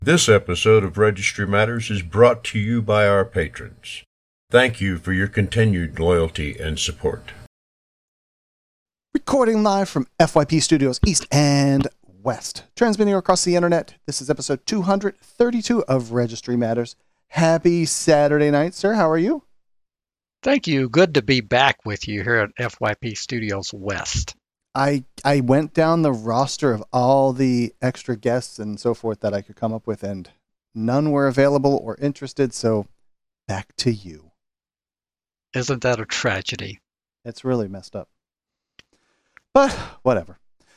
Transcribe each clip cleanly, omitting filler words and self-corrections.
This episode of Registry Matters is brought to you by our patrons. Thank you for your continued loyalty and support. Recording live from FYP Studios East and West. Transmitting across the internet. This is episode 232 of Registry Matters. Happy Saturday night, sir. How are you? Thank you. Good to be back with you here at FYP Studios West. I went down the roster of all the extra guests and so forth that I could come up with, and none were available or interested, so back to you. Isn't that a tragedy? It's really messed up. But whatever.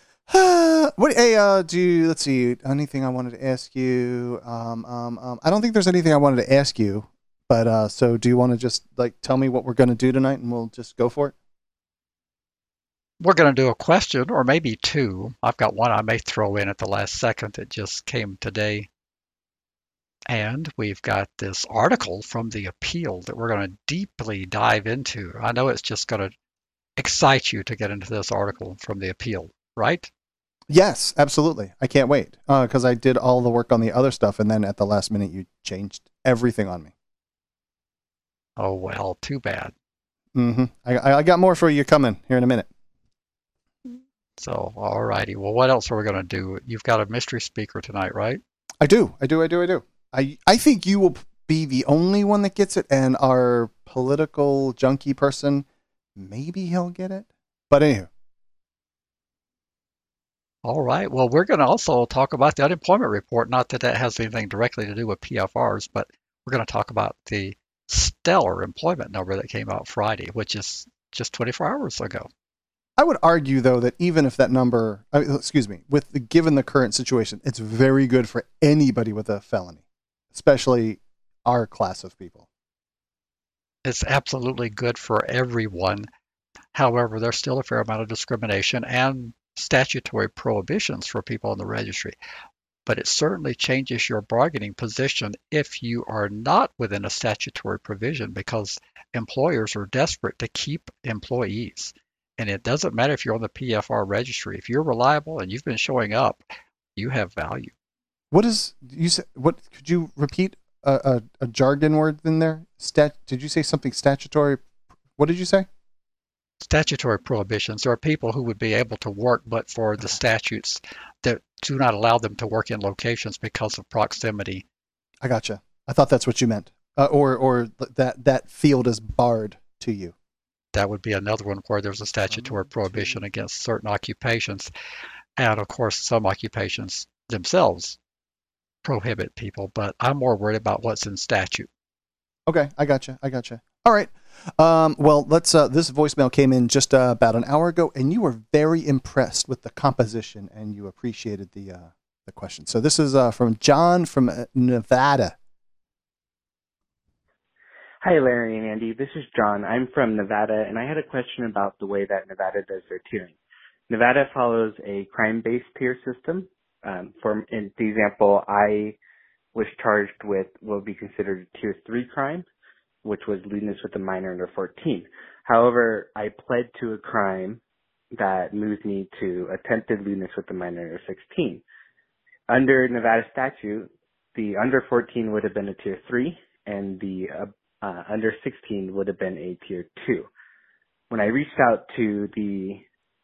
Let's see, anything I wanted to ask you? I don't think there's anything I wanted to ask you, but so do you want to just tell me what we're going to do tonight and we'll just go for it? We're going to do a question, or maybe two. I've got one I may throw in at the last second. It just came today. And we've got this article from the appeal that we're going to deeply dive into. I know it's just going to excite you to get into this article from the appeal, right? Yes, absolutely. I can't wait because I did all the work on the other stuff, and then at the last minute you changed everything on me. Oh, well, too bad. Mm-hmm. I got more for you coming here in a minute. So, all righty. Well, what else are we going to do? You've got a mystery speaker tonight, right? I do. I think you will be the only one that gets it, and our political junkie person, maybe he'll get it. But anywho. All right. Well, we're going to also talk about the unemployment report. Not that that has anything directly to do with PFRs, but we're going to talk about the stellar employment number that came out Friday, which is just 24 hours ago. I would argue, though, that even if that number, given the current situation, it's very good for anybody with a felony, especially our class of people. It's absolutely good for everyone. However, there's still a fair amount of discrimination and statutory prohibitions for people on the registry. But it certainly changes your bargaining position if you are not within a statutory provision, because employers are desperate to keep employees. And it doesn't matter if you're on the PFR registry. If you're reliable and you've been showing up, you have value. What could you repeat a jargon word in there? Did you say something statutory? What did you say? Statutory prohibitions. There are people who would be able to work, but for the statutes that do not allow them to work in locations because of proximity. I gotcha. I thought that's what you meant. Or that field is barred to you. That would be another one where there's a statutory prohibition against certain occupations. And of course, some occupations themselves prohibit people, but I'm more worried about what's in statute. Okay, I gotcha. All right. Well, let's. This voicemail came in just about an hour ago, and you were very impressed with the composition, and you appreciated the question. So this is from John from Nevada. Hi, Larry and Andy. This is John. I'm from Nevada, and I had a question about the way that Nevada does their tiering. Nevada follows a crime-based tier system. In the example, I was charged with what would be considered a tier 3 crime, which was lewdness with a minor under 14. However, I pled to a crime that moves me to attempted lewdness with a minor under 16. Under Nevada statute, the under 14 would have been a tier 3, and the under 16 would have been a tier 2. When I reached out to the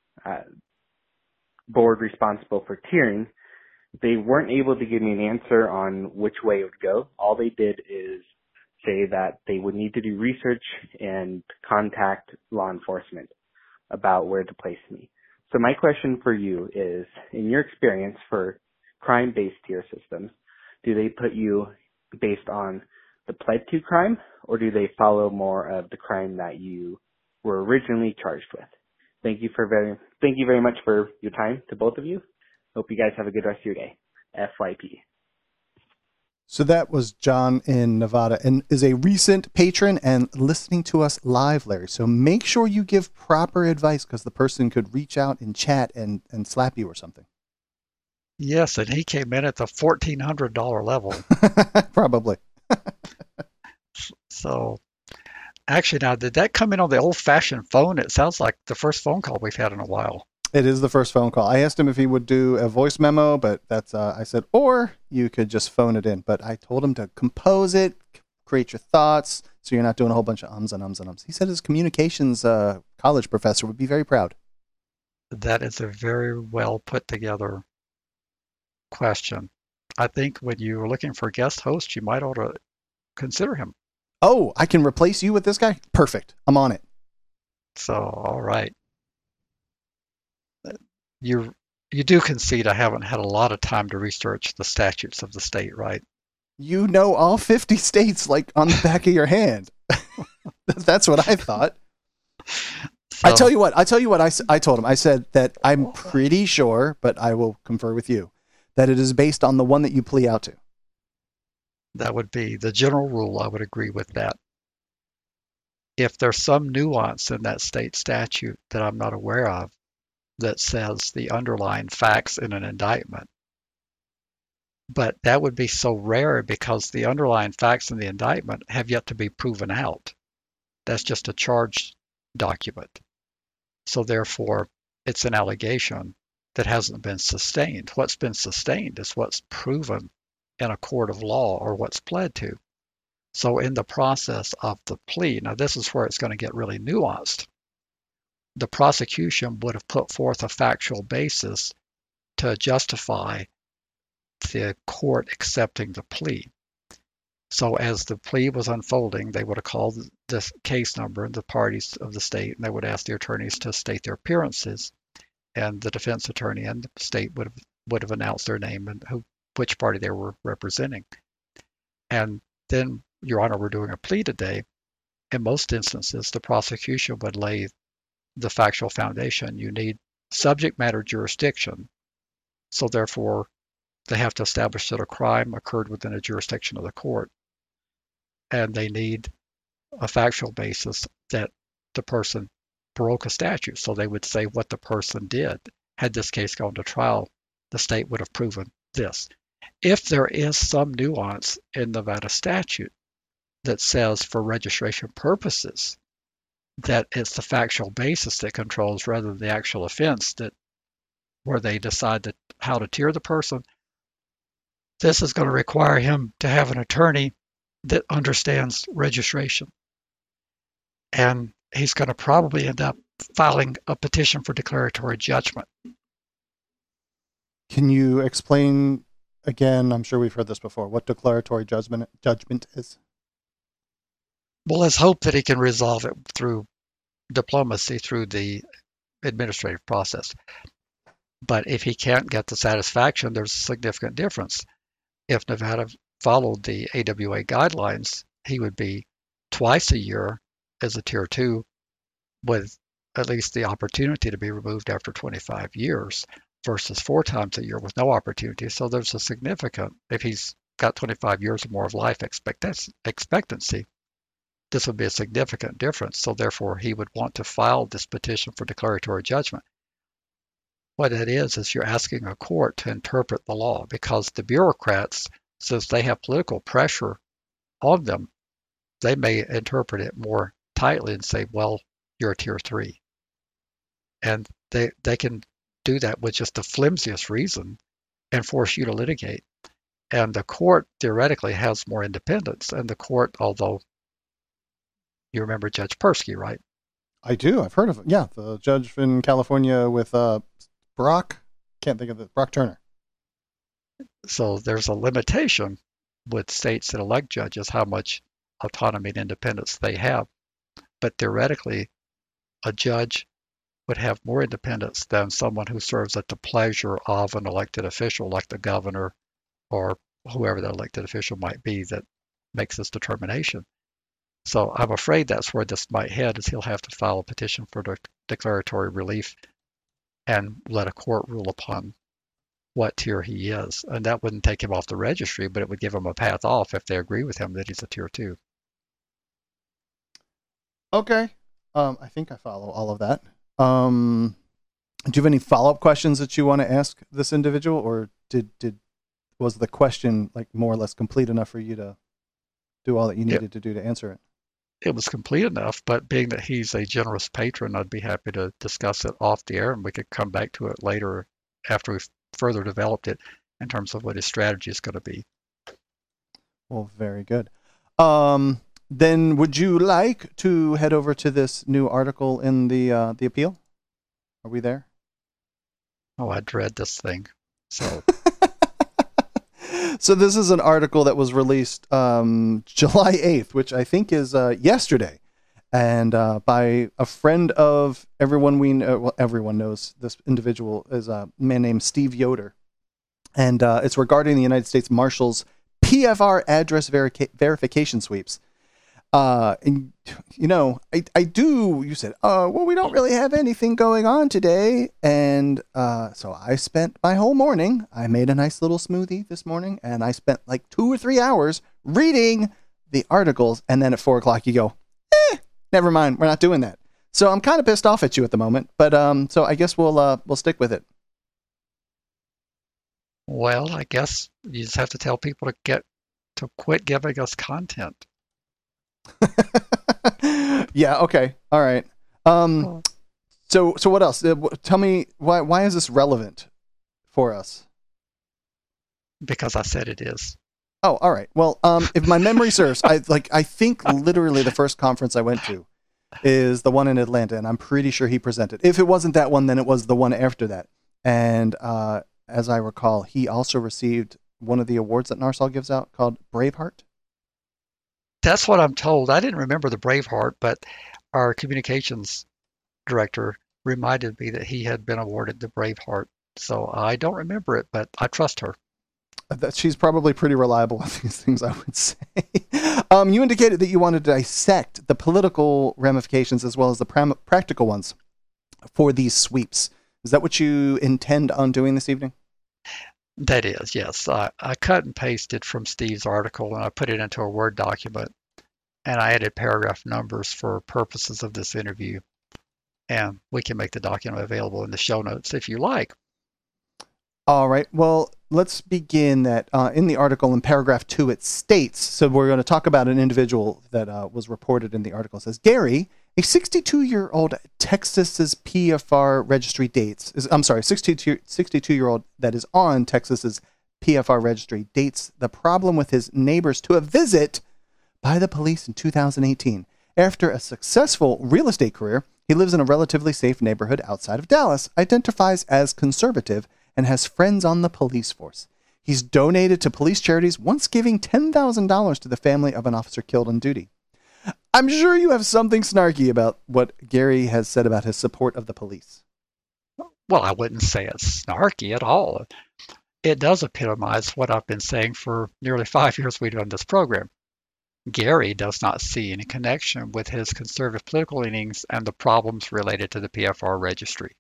board responsible for tiering, they weren't able to give me an answer on which way it would go. All they did is say that they would need to do research and contact law enforcement about where to place me. So my question for you is, in your experience for crime-based tier systems, do they put you based on the pled to crime, or do they follow more of the crime that you were originally charged with? Thank you very much for your time to both of you. Hope you guys have a good rest of your day. FYP. So that was John in Nevada, and is a recent patron and listening to us live, Larry. So make sure you give proper advice, because the person could reach out and chat and slap you or something. Yes, and he came in at the $1,400 level. Probably. So, actually, now, did that come in on the old-fashioned phone? It sounds like the first phone call we've had in a while. It is the first phone call. I asked him if he would do a voice memo, but that's I said, or you could just phone it in. But I told him to compose it, create your thoughts, so you're not doing a whole bunch of ums and ums and ums. He said his communications college professor would be very proud. That is a very well put together question. I think when you're looking for a guest host, you might ought to consider him. Oh, I can replace you with this guy? Perfect. I'm on it. So, all right. You do concede I haven't had a lot of time to research the statutes of the state, right? You know all 50 states like on the back of your hand. That's what I thought. So, I tell you what I told him. I said that I'm pretty sure, but I will confer with you, that it is based on the one that you plea out to. that would be the general rule. I would agree with that. If there's some nuance in that state statute that I'm not aware of that says the underlying facts in an indictment, but that would be so rare because the underlying facts in the indictment have yet to be proven out. That's just a charge document. So therefore, it's an allegation that hasn't been sustained. What's been sustained is what's proven in a court of law or what's pled to. So in the process of the plea, now this is where it's going to get really nuanced. The prosecution would have put forth a factual basis to justify the court accepting the plea. So as the plea was unfolding, they would have called the case number and the parties of the state, and they would ask the attorneys to state their appearances, and the defense attorney and the state would have announced their name and which party they were representing. And then, Your Honor, we're doing a plea today. In most instances, the prosecution would lay the factual foundation. You need subject matter jurisdiction. So therefore, they have to establish that a crime occurred within a jurisdiction of the court. And they need a factual basis that the person broke a statute. So they would say what the person did. Had this case gone to trial, the state would have proven this. If there is some nuance in Nevada statute that says for registration purposes that it's the factual basis that controls rather than the actual offense, that where they decide that how to tier the person, this is going to require him to have an attorney that understands registration. And he's going to probably end up filing a petition for declaratory judgment. Can you explain again, I'm sure we've heard this before, what declaratory judgment is? Well, let's hope that he can resolve it through diplomacy, through the administrative process. But if he can't get the satisfaction, there's a significant difference. If Nevada followed the AWA guidelines, he would be twice a year as a Tier 2 with at least the opportunity to be removed after 25 years versus 4 times a year with no opportunity. So there's a significant, if he's got 25 years or more of life expectancy, this would be a significant difference. So therefore, he would want to file this petition for declaratory judgment. What it is you're asking a court to interpret the law because the bureaucrats, since they have political pressure on them, they may interpret it more tightly and say, well, you're a Tier 3. And they can do that with just the flimsiest reason and force you to litigate. And the court theoretically has more independence. And the court, although you remember Judge Persky, right? I do. I've heard of it. Yeah, the judge in California with Brock. Can't think of it. Brock Turner. So there's a limitation with states that elect judges how much autonomy and independence they have. But theoretically, a judge would have more independence than someone who serves at the pleasure of an elected official like the governor or whoever that elected official might be that makes this determination. So I'm afraid that's where this might head, is he'll have to file a petition for declaratory relief and let a court rule upon what tier he is. And that wouldn't take him off the registry, but it would give him a path off if they agree with him that he's a Tier 2. Okay. I think I follow all of that. Do you have any follow-up questions that you want to ask this individual, or was the question like more or less complete enough for you to do all that you needed to do to answer it? it was complete enough, but being that he's a generous patron, I'd be happy to discuss it off the air and we could come back to it later after we've further developed it in terms of what his strategy is going to be. Well, very good. Then would you like to head over to this new article in the appeal? Are we there? Oh, I dread this thing. So So this is an article that was released July 8th, which I think is yesterday, and by a friend of everyone we know. Well, everyone knows this individual is a man named Steve Yoder, and it's regarding the United States Marshals PFR address verification sweeps. And you know, you said, well, we don't really have anything going on today. And, so I spent my whole morning, I made a nice little smoothie this morning and I spent like 2 or 3 hours reading the articles. And then at 4 o'clock you go, never mind. We're not doing that. So I'm kind of pissed off at you at the moment, but, so I guess we'll stick with it. well, I guess you just have to tell people to quit giving us content. Yeah. Okay. All right. So what else? Tell me why is this relevant for us? Because I said it is. Oh, all right. Well, if my memory serves, I think literally the first conference I went to is the one in Atlanta, and I'm pretty sure he presented. If it wasn't that one, then it was the one after that. And as I recall, he also received one of the awards that NARSOL gives out called Braveheart. That's what I'm told. I didn't remember the Braveheart, but our communications director reminded me that he had been awarded the Braveheart. So I don't remember it, but I trust her. She's probably pretty reliable with these things, I would say. You indicated that you wanted to dissect the political ramifications as well as the practical ones for these sweeps. Is that what you intend on doing this evening? That is, yes. I cut and pasted from Steve's article and I put it into a Word document and I added paragraph numbers for purposes of this interview. And we can make the document available in the show notes if you like. All right. Well, let's begin that. In the article in paragraph 2, it states, so we're going to talk about an individual that was reported in the article. It says, Gary, a 62-year-old Texas's PFR registry dates, 62-year-old that is on Texas's PFR registry dates the problem with his neighbors to a visit by the police in 2018. After a successful real estate career, he lives in a relatively safe neighborhood outside of Dallas, identifies as conservative, and has friends on the police force. He's donated to police charities, once giving $10,000 to the family of an officer killed on duty. I'm sure you have something snarky about what Gary has said about his support of the police. Well, I wouldn't say it's snarky at all. It does epitomize what I've been saying for nearly 5 years we've done this program. Gary does not see any connection with his conservative political leanings and the problems related to the PFR registry.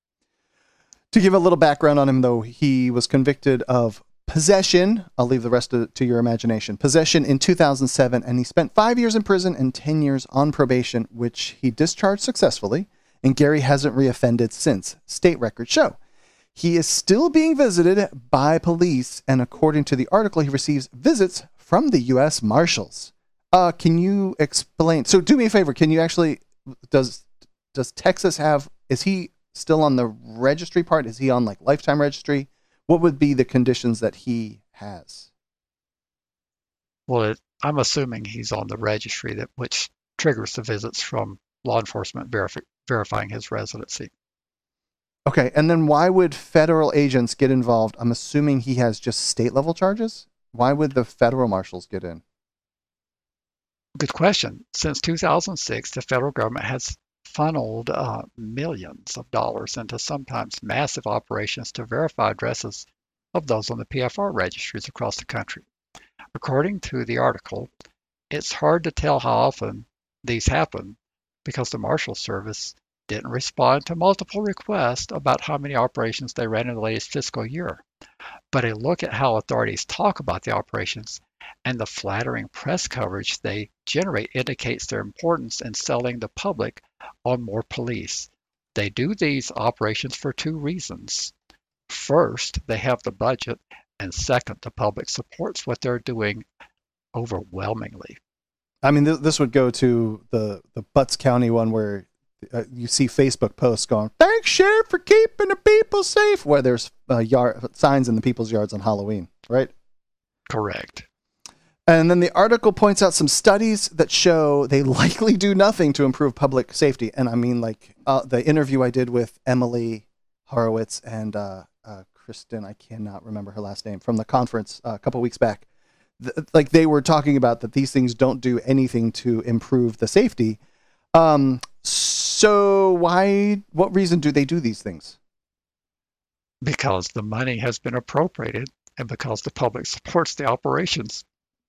To give a little background on him, though, he was convicted of possession. I'll leave the rest to your imagination. Possession in 2007, and he spent 5 years in prison and 10 years on probation, which he discharged successfully, and Gary hasn't reoffended since, state records show. He is still being visited by police, and according to the article, he receives visits from the U.S. Marshals. Can you explain? So do me a favor. Can you actually, does Texas have, is he still on the registry part? Is he on like lifetime registry? What would be the conditions that he has? Well, I'm assuming he's on the registry, which triggers the visits from law enforcement verifying his residency. Okay, and then why would federal agents get involved? I'm assuming he has just state level charges. Why would the federal marshals get in? Good question. Since 2006, the federal government has funneled millions of dollars into sometimes massive operations to verify addresses of those on the PFR registries across the country. According to the article, it's hard to tell how often these happen because the Marshal Service didn't respond to multiple requests about how many operations they ran in the latest fiscal year. But a look at how authorities talk about the operations and the flattering press coverage they generate indicates their importance in selling the public on more police. They do these operations for 2 reasons. First, they have the budget, and second, the public supports what they're doing overwhelmingly. I mean, this would go to the Butts County one where you see Facebook posts going, "Thanks, Sheriff, for keeping the people safe," where there's signs in the people's yards on Halloween, right? Correct. And then the article points out some studies that show they likely do nothing to improve public safety. And I mean, like the interview I did with Emily Horowitz and Kristen, I cannot remember her last name, from the conference a couple weeks back. Like they were talking about that these things don't do anything to improve the safety. So what reason do they do these things? Because the money has been appropriated and because the public supports the operations.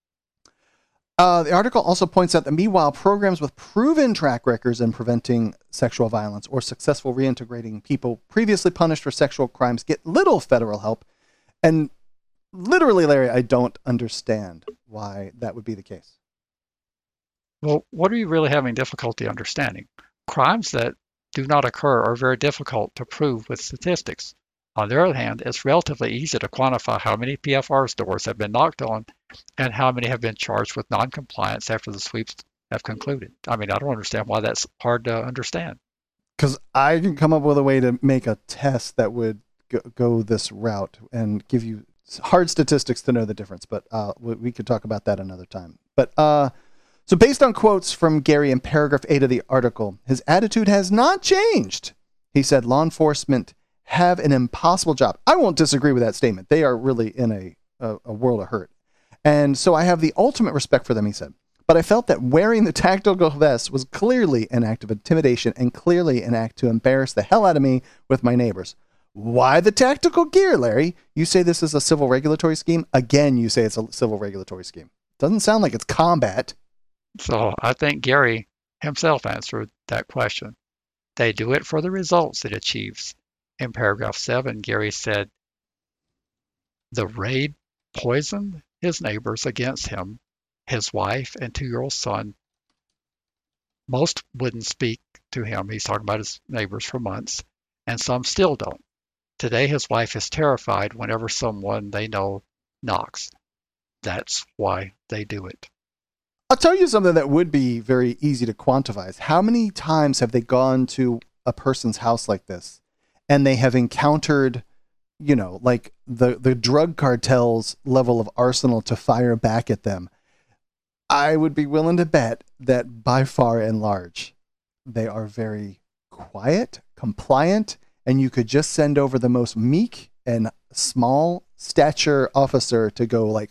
The article also points out that meanwhile, programs with proven track records in preventing sexual violence or successful reintegrating people previously punished for sexual crimes get little federal help. And literally, Larry, I don't understand why that would be the case. Well, what are you really having difficulty understanding? Crimes that do not occur are very difficult to prove with statistics. On the other hand, it's relatively easy to quantify how many PFR's doors have been knocked on and how many have been charged with noncompliance after the sweeps have concluded. I mean, I don't understand why that's hard to understand. Because I can come up with a way to make a test that would go this route and give you hard statistics to know the difference. But we could talk about that another time. But so based on quotes from Gary in paragraph 8 of the article, his attitude has not changed. He said law enforcement have an impossible job. I won't disagree with that statement. They are really in a world of hurt. And so I have the ultimate respect for them, he said. But I felt that wearing the tactical vest was clearly an act of intimidation and clearly an act to embarrass the hell out of me with my neighbors. Why the tactical gear, Larry? You say this is a civil regulatory scheme. Again, you say it's a civil regulatory scheme. Doesn't sound like it's combat. So I think Gary himself answered that question. They do it for the results it achieves. In paragraph 7, Gary said, the raid poisoned his neighbors against him, his wife and 2-year-old son. Most wouldn't speak to him. He's talking about his neighbors for months, and some still don't. Today, his wife is terrified whenever someone they know knocks. That's why they do it. I'll tell you something that would be very easy to quantify. How many times have they gone to a person's house like this and they have encountered, you know, like the drug cartel's level of arsenal to fire back at them? I would be willing to bet that by far and large, they are very quiet, compliant, and you could just send over the most meek and small stature officer to go like,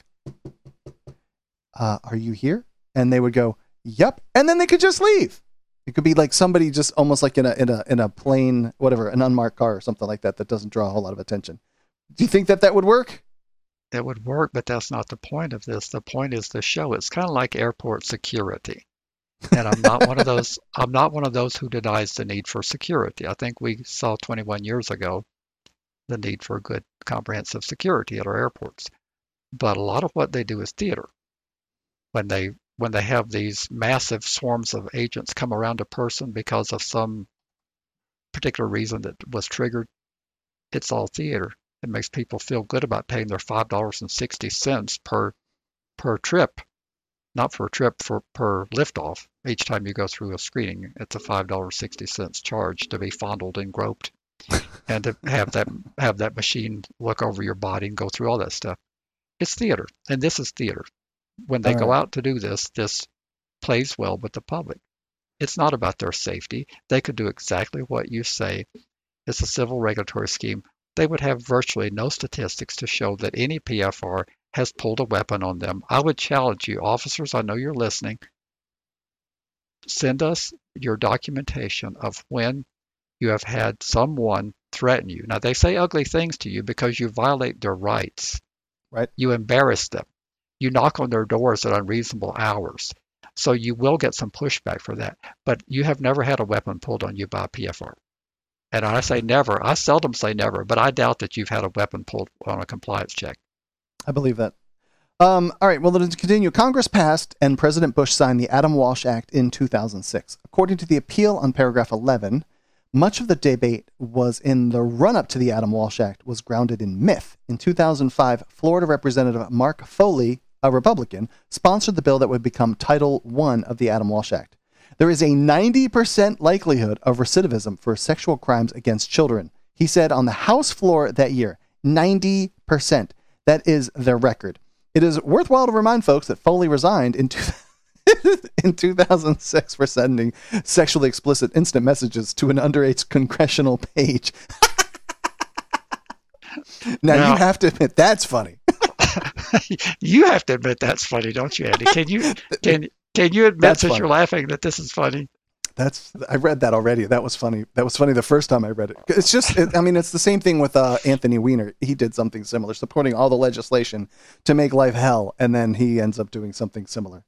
are you here? And they would go, yep. And then they could just leave. It could be like somebody just almost like in a plane, whatever, an unmarked car or something like that doesn't draw a whole lot of attention. Do you think that would work? It would work, but that's not the point of this. The point is the show. It's kind of like airport security. And I'm not one of those. I'm not one of those who denies the need for security. I think we saw 21 years ago the need for good comprehensive security at our airports. But a lot of what they do is theater. When they have these massive swarms of agents come around a person because of some particular reason that was triggered, it's all theater. It makes people feel good about paying their $5.60 per trip, not for a trip, per liftoff. Each time you go through a screening, it's a $5.60 charge to be fondled and groped, and to have that machine look over your body and go through all that stuff. It's theater, and this is theater. When they go out to do this plays well with the public. It's not about their safety. They could do exactly what you say. It's a civil regulatory scheme. They would have virtually no statistics to show that any PFR has pulled a weapon on them. I would challenge you, officers, I know you're listening, send us your documentation of when you have had someone threaten you. Now, they say ugly things to you because you violate their rights. Right. You embarrass them. You knock on their doors at unreasonable hours. So you will get some pushback for that. But you have never had a weapon pulled on you by a PFR. And I say never. I seldom say never, but I doubt that you've had a weapon pulled on a compliance check. I believe that. All right, well, to continue, Congress passed and President Bush signed the Adam Walsh Act in 2006. According to the appeal on paragraph 11, much of the debate was in the run-up to the Adam Walsh Act was grounded in myth. In 2005, Florida Representative Mark Foley a Republican, sponsored the bill that would become Title I of the Adam Walsh Act. There is a 90% likelihood of recidivism for sexual crimes against children, he said on the House floor that year. 90%. That is their record. It is worthwhile to remind folks that Foley resigned in 2006 for sending sexually explicit instant messages to an underage congressional page. Now, you have to admit that's funny. You have to admit that's funny, don't you, Andy? Can you admit, since you're laughing, that this is funny? I read that already. That was funny. That was funny the first time I read it. It's just, it's the same thing with Anthony Weiner. He did something similar, supporting all the legislation to make life hell, and then he ends up doing something similar.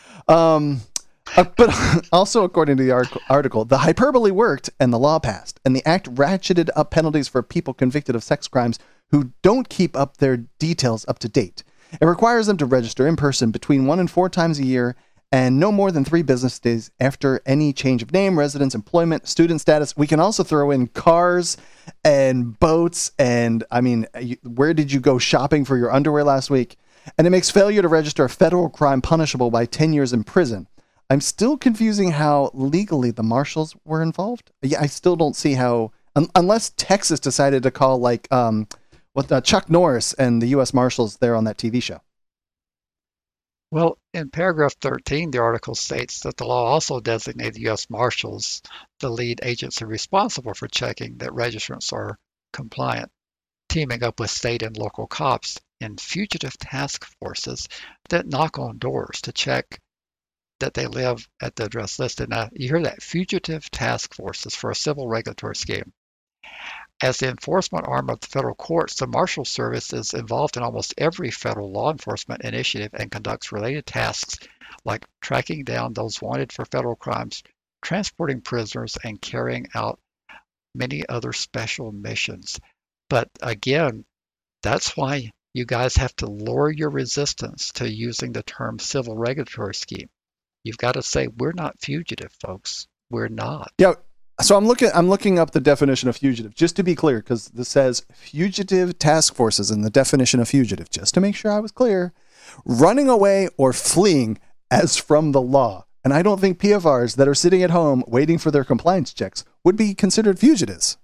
But also, according to the article, the hyperbole worked and the law passed, and the act ratcheted up penalties for people convicted of sex crimes who don't keep up their details up to date. It requires them to register in person between 1 and 4 times a year and no more than 3 business days after any change of name, residence, employment, student status. We can also throw in cars and boats and, where did you go shopping for your underwear last week? And it makes failure to register a federal crime punishable by 10 years in prison. I'm still confusing how legally the marshals were involved. Yeah, I still don't see how, unless Texas decided to call Chuck Norris and the U.S. Marshals there on that TV show. Well, in paragraph 13, the article states that the law also designated the U.S. Marshals the lead agency responsible for checking that registrants are compliant, teaming up with state and local cops in fugitive task forces that knock on doors to check that they live at the address listed. Now, you hear that, fugitive task forces for a civil regulatory scheme. As the enforcement arm of the federal courts, the Marshal Service is involved in almost every federal law enforcement initiative and conducts related tasks like tracking down those wanted for federal crimes, transporting prisoners, and carrying out many other special missions. But again, that's why you guys have to lower your resistance to using the term civil regulatory scheme. You've got to say, we're not fugitive, folks. We're not. Yeah. So I'm looking up the definition of fugitive, just to be clear, because this says fugitive task forces in the definition of fugitive, just to make sure I was clear, running away or fleeing as from the law. And I don't think PFRs that are sitting at home waiting for their compliance checks would be considered fugitives.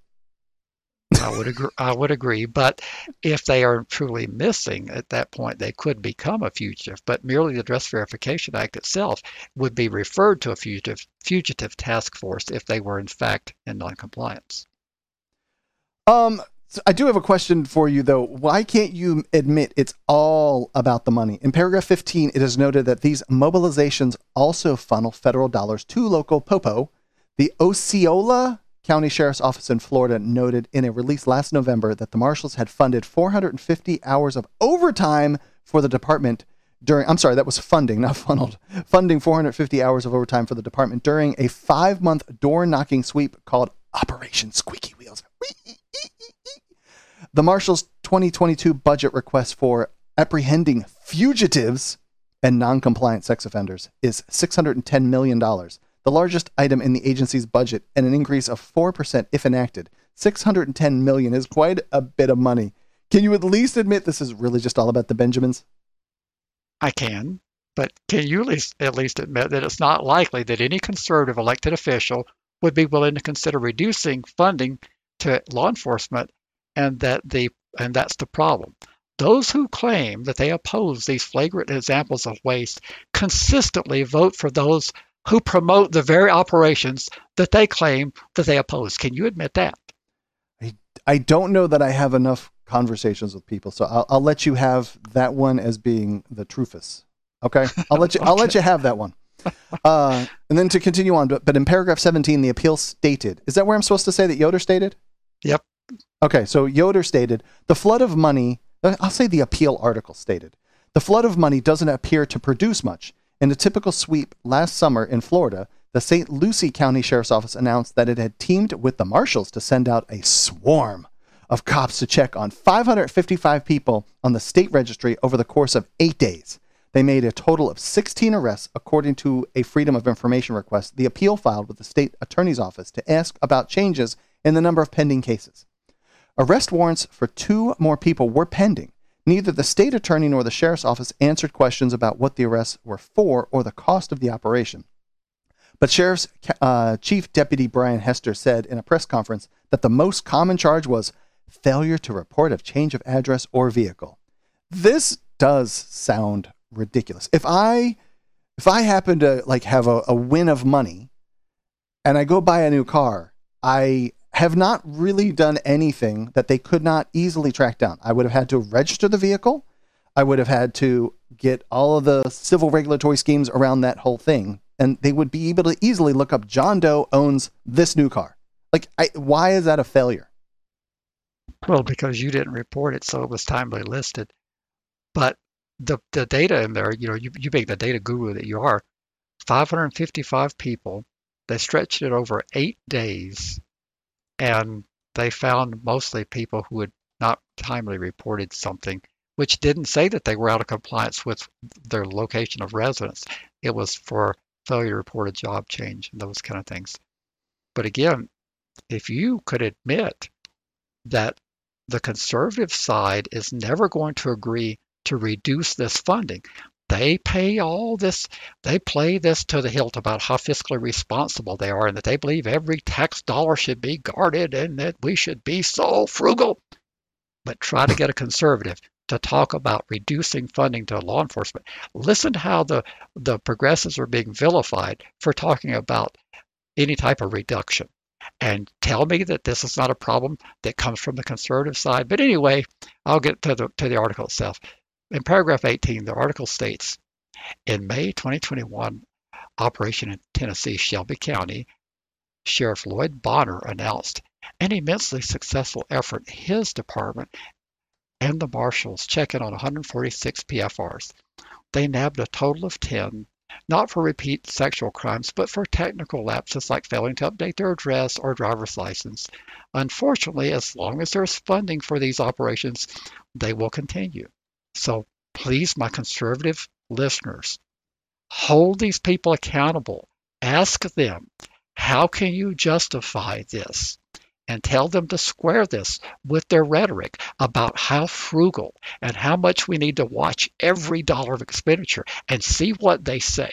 I would agree, but if they are truly missing at that point, they could become a fugitive. But merely the Address Verification Act itself would be referred to a fugitive task force if they were in fact in noncompliance. So I do have a question for you, though. Why can't you admit it's all about the money? In paragraph 15, it is noted that these mobilizations also funnel federal dollars to local popo. The Osceola County Sheriff's Office in Florida noted in a release last November that the marshals had funded 450 hours of overtime for the department that was funding, not funneled, funding 450 hours of overtime for the department during a 5-month door-knocking sweep called Operation Squeaky Wheels. The marshals' 2022 budget request for apprehending fugitives and non-compliant sex offenders is $610 million. The largest item in the agency's budget, and an increase of 4% if enacted. $610 million is quite a bit of money. Can you at least admit this is really just all about the Benjamins? I can, but can you at least admit that it's not likely that any conservative elected official would be willing to consider reducing funding to law enforcement, and that's the problem. Those who claim that they oppose these flagrant examples of waste consistently vote for those who promote the very operations that they claim that they oppose. Can you admit that? I don't know that I have enough conversations with people, so I'll let you have that one as being the truthus. Okay, I'll let you. Okay. I'll let you have that one. And then to continue on, but in paragraph 17, the appeal stated. Is that where I'm supposed to say that Yoder stated? Yep. Okay, so Yoder stated the flood of money. I'll say the appeal article stated the flood of money doesn't appear to produce much. In a typical sweep last summer in Florida, the St. Lucie County Sheriff's Office announced that it had teamed with the marshals to send out a swarm of cops to check on 555 people on the state registry over the course of 8 days. They made a total of 16 arrests, according to a Freedom of Information request the appeal filed with the state attorney's office to ask about changes in the number of pending cases. Arrest warrants for 2 more people were pending. Neither the state attorney nor the sheriff's office answered questions about what the arrests were for or the cost of the operation. But Sheriff's Chief Deputy Brian Hester said in a press conference that the most common charge was failure to report a change of address or vehicle. This does sound ridiculous. If I happen to like have a win of money and I go buy a new car, I have not really done anything that they could not easily track down. I would have had to register the vehicle. I would have had to get all of the civil regulatory schemes around that whole thing. And they would be able to easily look up John Doe owns this new car. Like, why is that a failure? Well, because you didn't report it, so it was timely listed. But the data in there, you being the data guru that you are, 555 people, they stretched it over 8 days, and they found mostly people who had not timely reported something, which didn't say that they were out of compliance with their location of residence. It was for failure to report a job change and those kind of things. But again, if you could admit that the conservative side is never going to agree to reduce this funding, they pay all this, they play this to the hilt about how fiscally responsible they are and that they believe every tax dollar should be guarded and that we should be so frugal. But try to get a conservative to talk about reducing funding to law enforcement. Listen to how the progressives are being vilified for talking about any type of reduction. And tell me that this is not a problem that comes from the conservative side. But anyway, I'll get to the article itself. In paragraph 18, the article states, in May 2021, operation in Tennessee, Shelby County, Sheriff Lloyd Bonner announced an immensely successful effort his department and the marshals checking on 146 PFRs. They nabbed a total of 10, not for repeat sexual crimes, but for technical lapses like failing to update their address or driver's license. Unfortunately, as long as there's funding for these operations, they will continue. So please, my conservative listeners, hold these people accountable. Ask them, how can you justify this? And tell them to square this with their rhetoric about how frugal and how much we need to watch every dollar of expenditure and see what they say.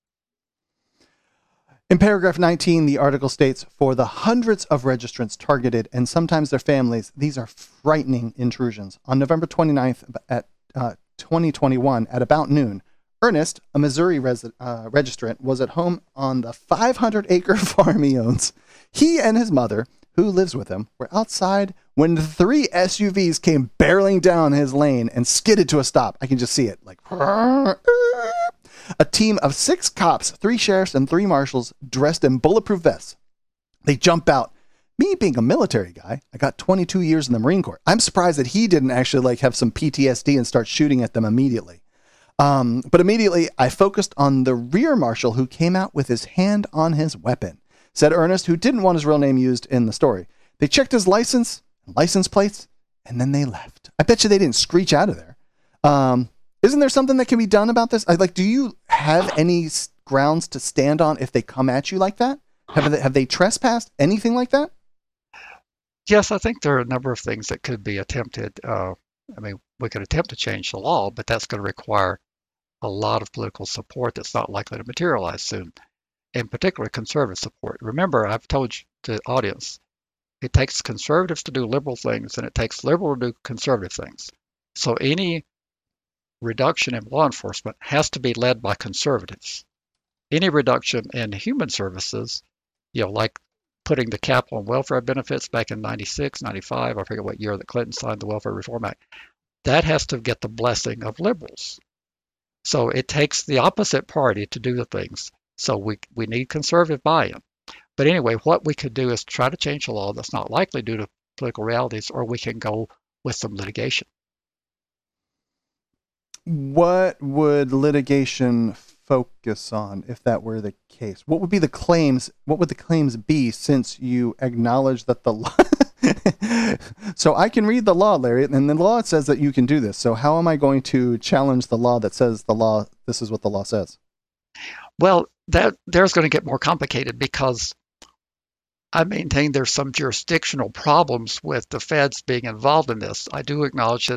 In paragraph 19, the article states, for the hundreds of registrants targeted and sometimes their families, these are frightening intrusions. On November 29th at 2021 at about noon, Ernest, a Missouri registrant, was at home on the 500-acre farm he owns. He and his mother, who lives with him, were outside when the 3 SUVs came barreling down his lane and skidded to a stop. I can just see it. Like, a team of 6 cops, 3 sheriffs, and 3 marshals dressed in bulletproof vests. They jump out. Me being a military guy, I got 22 years in the Marine Corps. I'm surprised that he didn't actually have some PTSD and start shooting at them immediately. But immediately I focused on the rear marshal who came out with his hand on his weapon, said Ernest, who didn't want his real name used in the story. They checked his license plates, and then they left. I bet you they didn't screech out of there. Isn't there something that can be done about this? Do you have any grounds to stand on if they come at you like that? Have they trespassed? Anything like that? Yes, I think there are a number of things that could be attempted. We could attempt to change the law, but that's going to require a lot of political support that's not likely to materialize soon, in particular conservative support. Remember, I've told the audience, it takes conservatives to do liberal things, and it takes liberal to do conservative things. So any reduction in law enforcement has to be led by conservatives. Any reduction in human services, like putting the cap on welfare benefits back in 96, 95, I forget what year that Clinton signed the Welfare Reform Act, that has to get the blessing of liberals. So it takes the opposite party to do the things. So we need conservative buy-in. But anyway, what we could do is try to change the law that's not likely due to political realities, or we can go with some litigation. What would litigation focus on if that were the case? What would be the claims? What would the claims be, since you acknowledge that the law? So I can read the law, Larry, and the law says that you can do this. So how am I going to challenge the law that says this is what the law says? Well, there's going to get more complicated, because I maintain there's some jurisdictional problems with the feds being involved in this. I do acknowledge that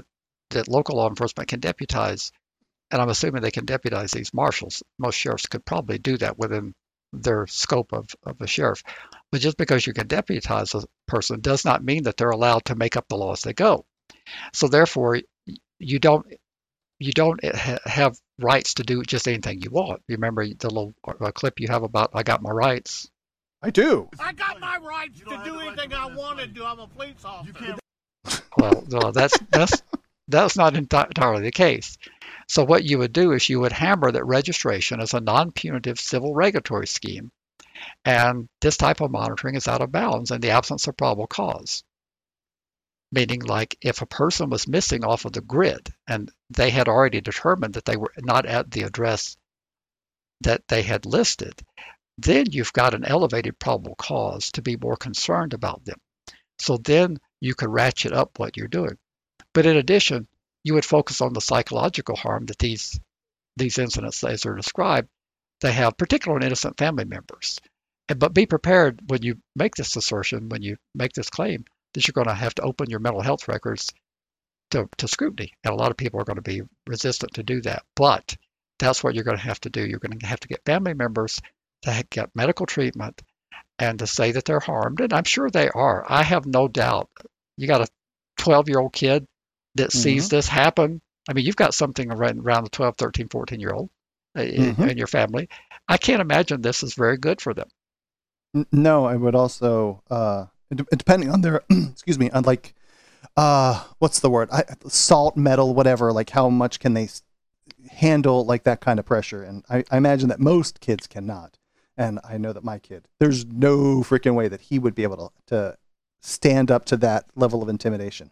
that local law enforcement can deputize, and I'm assuming they can deputize these marshals. Most sheriffs could probably do that within their scope of a sheriff. But just because you can deputize a person does not mean that they're allowed to make up the law as they go. So therefore, you don't have rights to do just anything you want. You remember the little clip you have about "I got my rights"? I do. I got my rights to do anything I want to do. I'm a police officer. Well, no, that's not entirely the case. So what you would do is you would hammer that registration as a non-punitive civil regulatory scheme, and this type of monitoring is out of bounds in the absence of probable cause. Meaning, like, if a person was missing off of the grid and they had already determined that they were not at the address that they had listed, then you've got an elevated probable cause to be more concerned about them. So then you could ratchet up what you're doing. But in addition, you would focus on the psychological harm that these incidents, as they're described, they have, particularly in innocent family members. But be prepared when you make this assertion, when you make this claim, that you're going to have to open your mental health records to scrutiny. And a lot of people are going to be resistant to do that. But that's what you're going to have to do. You're going to have to get family members to get medical treatment and to say that they're harmed. And I'm sure they are. I have no doubt. You got a 12-year-old kid that sees this happen. I mean, you've got something around the 12, 13, 14-year-old in your family. I can't imagine this is very good for them. No, I would also, depending on their, excuse me, on like, what's the word? Salt, metal, whatever, like how much can they handle like that kind of pressure? And I imagine that most kids cannot. And I know that my kid, there's no freaking way that he would be able to stand up to that level of intimidation.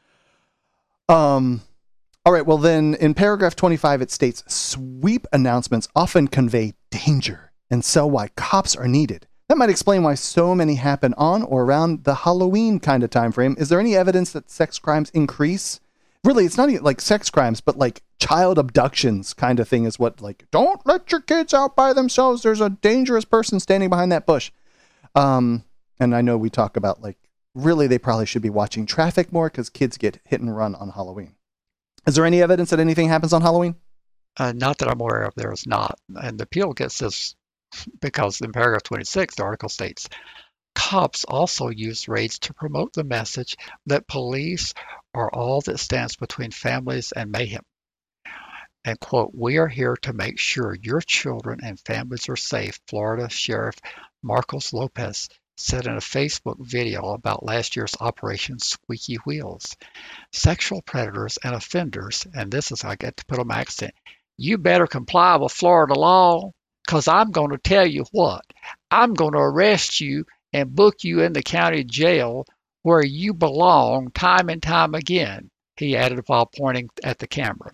All right, well then in paragraph 25, it states sweep announcements often convey danger and sell why cops are needed. That might explain why so many happen on or around the Halloween kind of time frame. Is there any evidence that sex crimes increase? Really, it's not even like sex crimes, but like child abductions kind of thing is what, like, don't let your kids out by themselves. There's a dangerous person standing behind that bush. And I know we talk about like, really, they probably should be watching traffic more because kids get hit and run on Halloween. Is there any evidence that anything happens on Halloween? Not that I'm aware of. There is not. And the appeal gets this because in paragraph 26, the article states, cops also use raids to promote the message that police are all that stands between families and mayhem. And quote, we are here to make sure your children and families are safe, Florida Sheriff Marcos Lopez said in a Facebook video about last year's Operation Squeaky Wheels. Sexual predators and offenders, and this is, I get to put on my accent, you better comply with Florida law, because I'm going to tell you what, I'm going to arrest you and book you in the county jail where you belong time and time again, he added while pointing at the camera.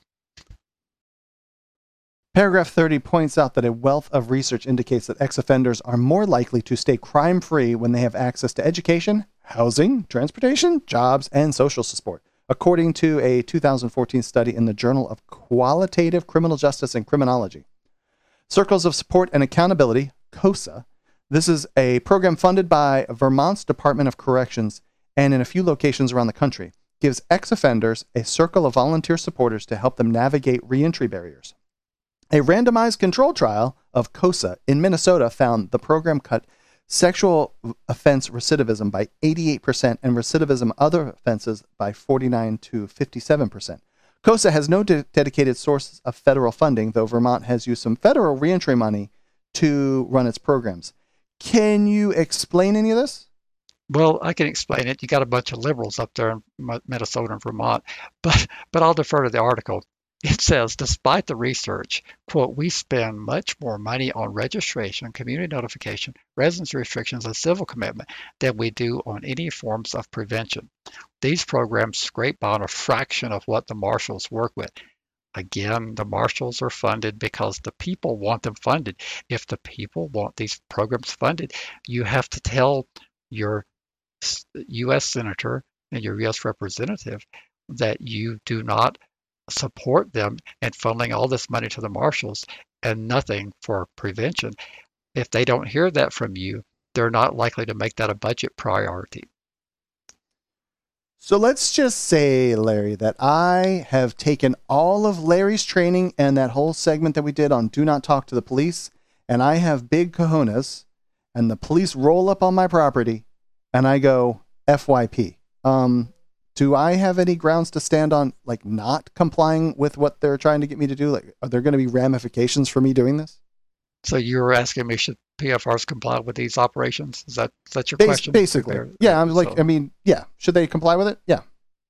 Paragraph 30 points out that a wealth of research indicates that ex-offenders are more likely to stay crime-free when they have access to education, housing, transportation, jobs, and social support, according to a 2014 study in the Journal of Qualitative Criminal Justice and Criminology. Circles of Support and Accountability, COSA, this is a program funded by Vermont's Department of Corrections and in a few locations around the country, gives ex-offenders a circle of volunteer supporters to help them navigate reentry barriers. A randomized control trial of COSA in Minnesota found the program cut sexual offense recidivism by 88% and recidivism other offenses by 49 to 57%. COSA has no dedicated sources of federal funding, though Vermont has used some federal reentry money to run its programs. Can you explain any of this? Well, I can explain it. You got a bunch of liberals up there in Minnesota and Vermont, but I'll defer to the article. It says, despite the research, quote, we spend much more money on registration, community notification, residency restrictions, and civil commitment than we do on any forms of prevention. These programs scrape by on a fraction of what the marshals work with. Again, the marshals are funded because the people want them funded. If the people want these programs funded, you have to tell your U.S. senator and your U.S. representative that you do not support them and funneling all this money to the marshals and nothing for prevention. If they don't hear that from you, they're not likely to make that a budget priority. So let's just say, Larry, that I have taken all of Larry's training and that whole segment that we did on Do Not Talk to the Police, and I have big cojones, and the police roll up on my property, and I go, FYP. Do I have any grounds to stand on, like, not complying with what they're trying to get me to do? Like, are there going to be ramifications for me doing this? So you're asking me, should PFRs comply with these operations? Is that your question? Basically. Yeah, I'm like, So I mean, yeah. Should they comply with it? Yeah.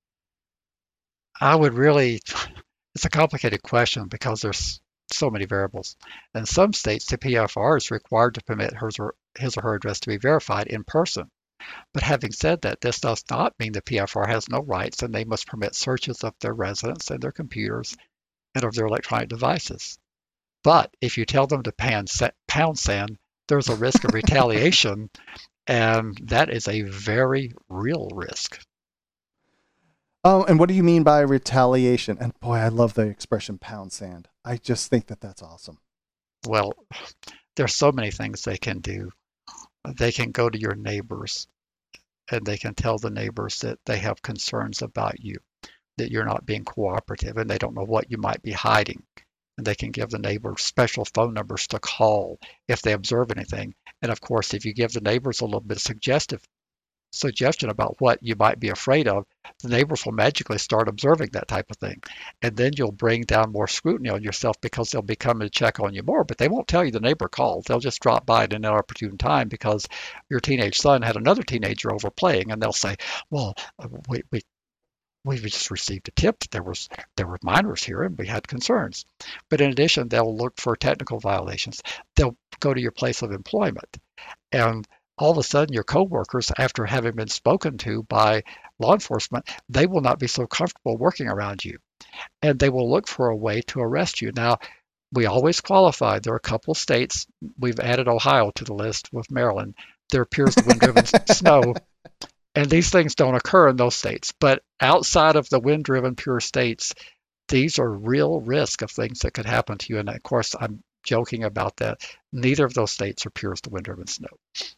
I would really, it's a complicated question because there's so many variables. In some states, the PFR is required to permit his or her address to be verified in person. But having said that, this does not mean the PFR has no rights, and they must permit searches of their residence and their computers and of their electronic devices. But if you tell them to pound sand, there's a risk of retaliation, and that is a very real risk. Oh, and what do you mean by retaliation? And boy, I love the expression pound sand. I just think that that's awesome. Well, there's so many things they can do. They can go to your neighbors, and they can tell the neighbors that they have concerns about you, that you're not being cooperative, and they don't know what you might be hiding. And they can give the neighbors special phone numbers to call if they observe anything. And of course, if you give the neighbors a little bit of suggestion about what you might be afraid of, the neighbors will magically start observing that type of thing. And then you'll bring down more scrutiny on yourself because they'll be coming to check on you more, but they won't tell you the neighbor called. They'll just drop by at an inopportune time because your teenage son had another teenager over playing, and they'll say, well, we just received a tip that there were minors here and we had concerns. But in addition, they'll look for technical violations. They'll go to your place of employment. And all of a sudden, your coworkers, after having been spoken to by law enforcement, they will not be so comfortable working around you. And they will look for a way to arrest you. Now, we always qualify. There are a couple of states. We've added Ohio to the list with Maryland. There appears the wind-driven snow. And these things don't occur in those states. But outside of the wind-driven pure states, these are real risk of things that could happen to you. And of course, I'm joking about that. Neither of those states are pure as the wind-driven snow.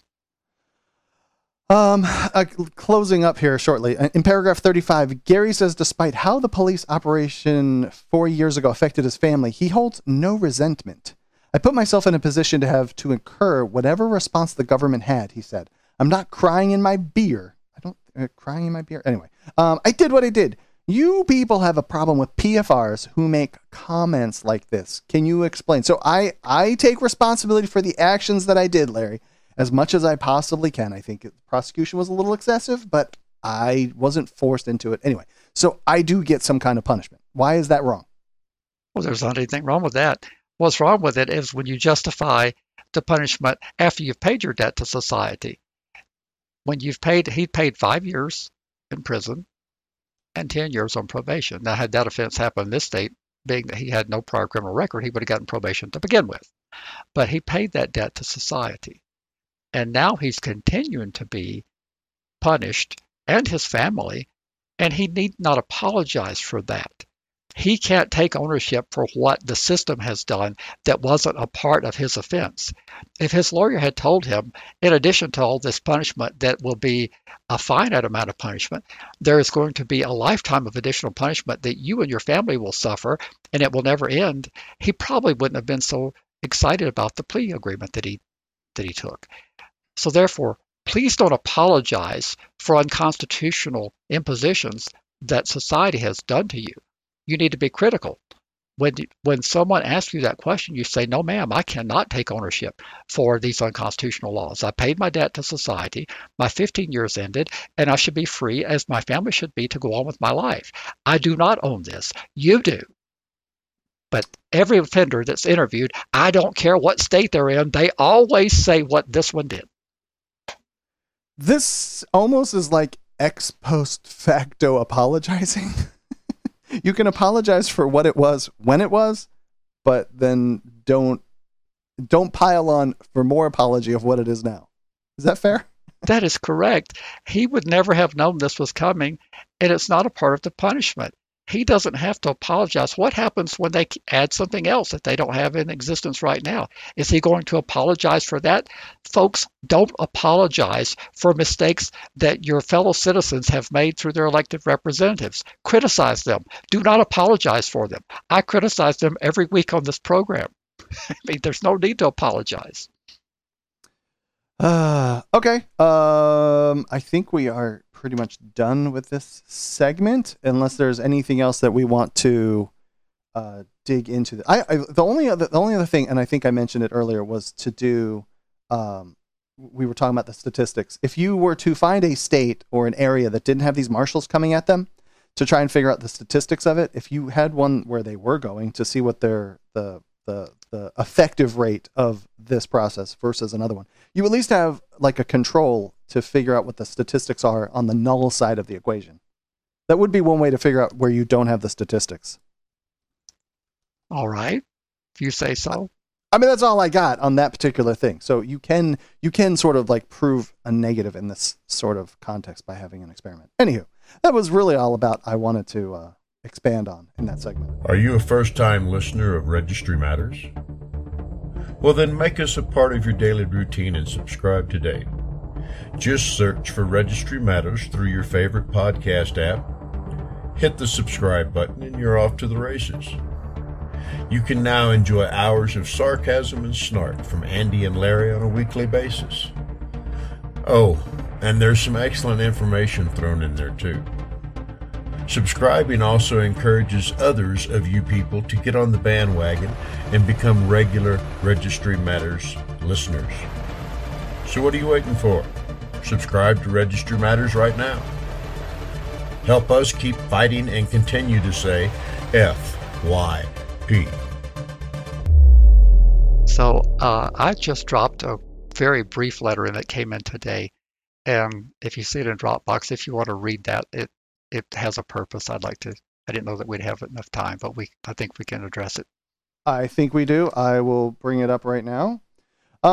Closing up here shortly. In paragraph 35, Gary says, despite how the police operation 4 years ago affected his family, he holds no resentment. I put myself in a position to have to incur whatever response the government had, he said. I'm not crying in my beer. Crying in my beer. Anyway, I did what I did. You people have a problem with PFRs who make comments like this. Can you explain? So I take responsibility for the actions that I did, Larry, as much as I possibly can. I think the prosecution was a little excessive, but I wasn't forced into it. Anyway, so I do get some kind of punishment. Why is that wrong? Well, there's not anything wrong with that. What's wrong with it is when you justify the punishment after you've paid your debt to society. When he paid 5 years in prison and 10 years on probation. Now, had that offense happened in this state, being that he had no prior criminal record, he would have gotten probation to begin with. But he paid that debt to society. And now he's continuing to be punished, and his family, and he need not apologize for that. He can't take ownership for what the system has done that wasn't a part of his offense. If his lawyer had told him, in addition to all this punishment that will be a finite amount of punishment, there is going to be a lifetime of additional punishment that you and your family will suffer, and it will never end, he probably wouldn't have been so excited about the plea agreement that he took. So therefore, please don't apologize for unconstitutional impositions that society has done to you. You need to be critical. When someone asks you that question, you say, no, ma'am, I cannot take ownership for these unconstitutional laws. I paid my debt to society. My 15 years ended, and I should be free, as my family should be, to go on with my life. I do not own this. You do. But every offender that's interviewed, I don't care what state they're in, they always say what this one did. This almost is like ex post facto apologizing. You can apologize for what it was when it was, but then don't pile on for more apology of what it is now. Is that fair? That is correct. He would never have known this was coming, and it's not a part of the punishment. he doesn't have to apologize. What happens when they add something else that they don't have in existence right now? Is he going to apologize for that? Folks, don't apologize for mistakes that your fellow citizens have made through their elected representatives. Criticize them. Do not apologize for them. I criticize them every week on this program. I mean, there's no need to apologize. Okay. I think we are pretty much done with this segment, unless there's anything else that we want to dig into. The only other thing, and I think I mentioned it earlier, was to do. We were talking about the statistics. If you were to find a state or an area that didn't have these marshals coming at them to try and figure out the statistics of it, if you had one where they were going to see what the effective rate of this process versus another one, you at least have like a control to figure out what the statistics are on the null side of the equation. That would be one way to figure out where you don't have the statistics. All right, if you say so. I mean, that's all I got on that particular thing. So you can sort of like prove a negative in this sort of context by having an experiment. Anywho, that was really all about I wanted to expand on in that segment. Are you a first-time listener of Registry Matters? Well, then make us a part of your daily routine and subscribe today. Just search for Registry Matters through your favorite podcast app, hit the subscribe button, and you're off to the races. You can now enjoy hours of sarcasm and snark from Andy and Larry on a weekly basis. Oh, and there's some excellent information thrown in there too. Subscribing also encourages others of you people to get on the bandwagon and become regular Registry Matters listeners. So what are you waiting for? Subscribe to Registry Matters right now. Help us keep fighting and continue to say FYP. So I just dropped a very brief letter in that came in today. And if you see it in Dropbox, if you want to read that, it has a purpose. I didn't know that we'd have enough time, but I think we can address it. I think we do. I will bring it up right now. I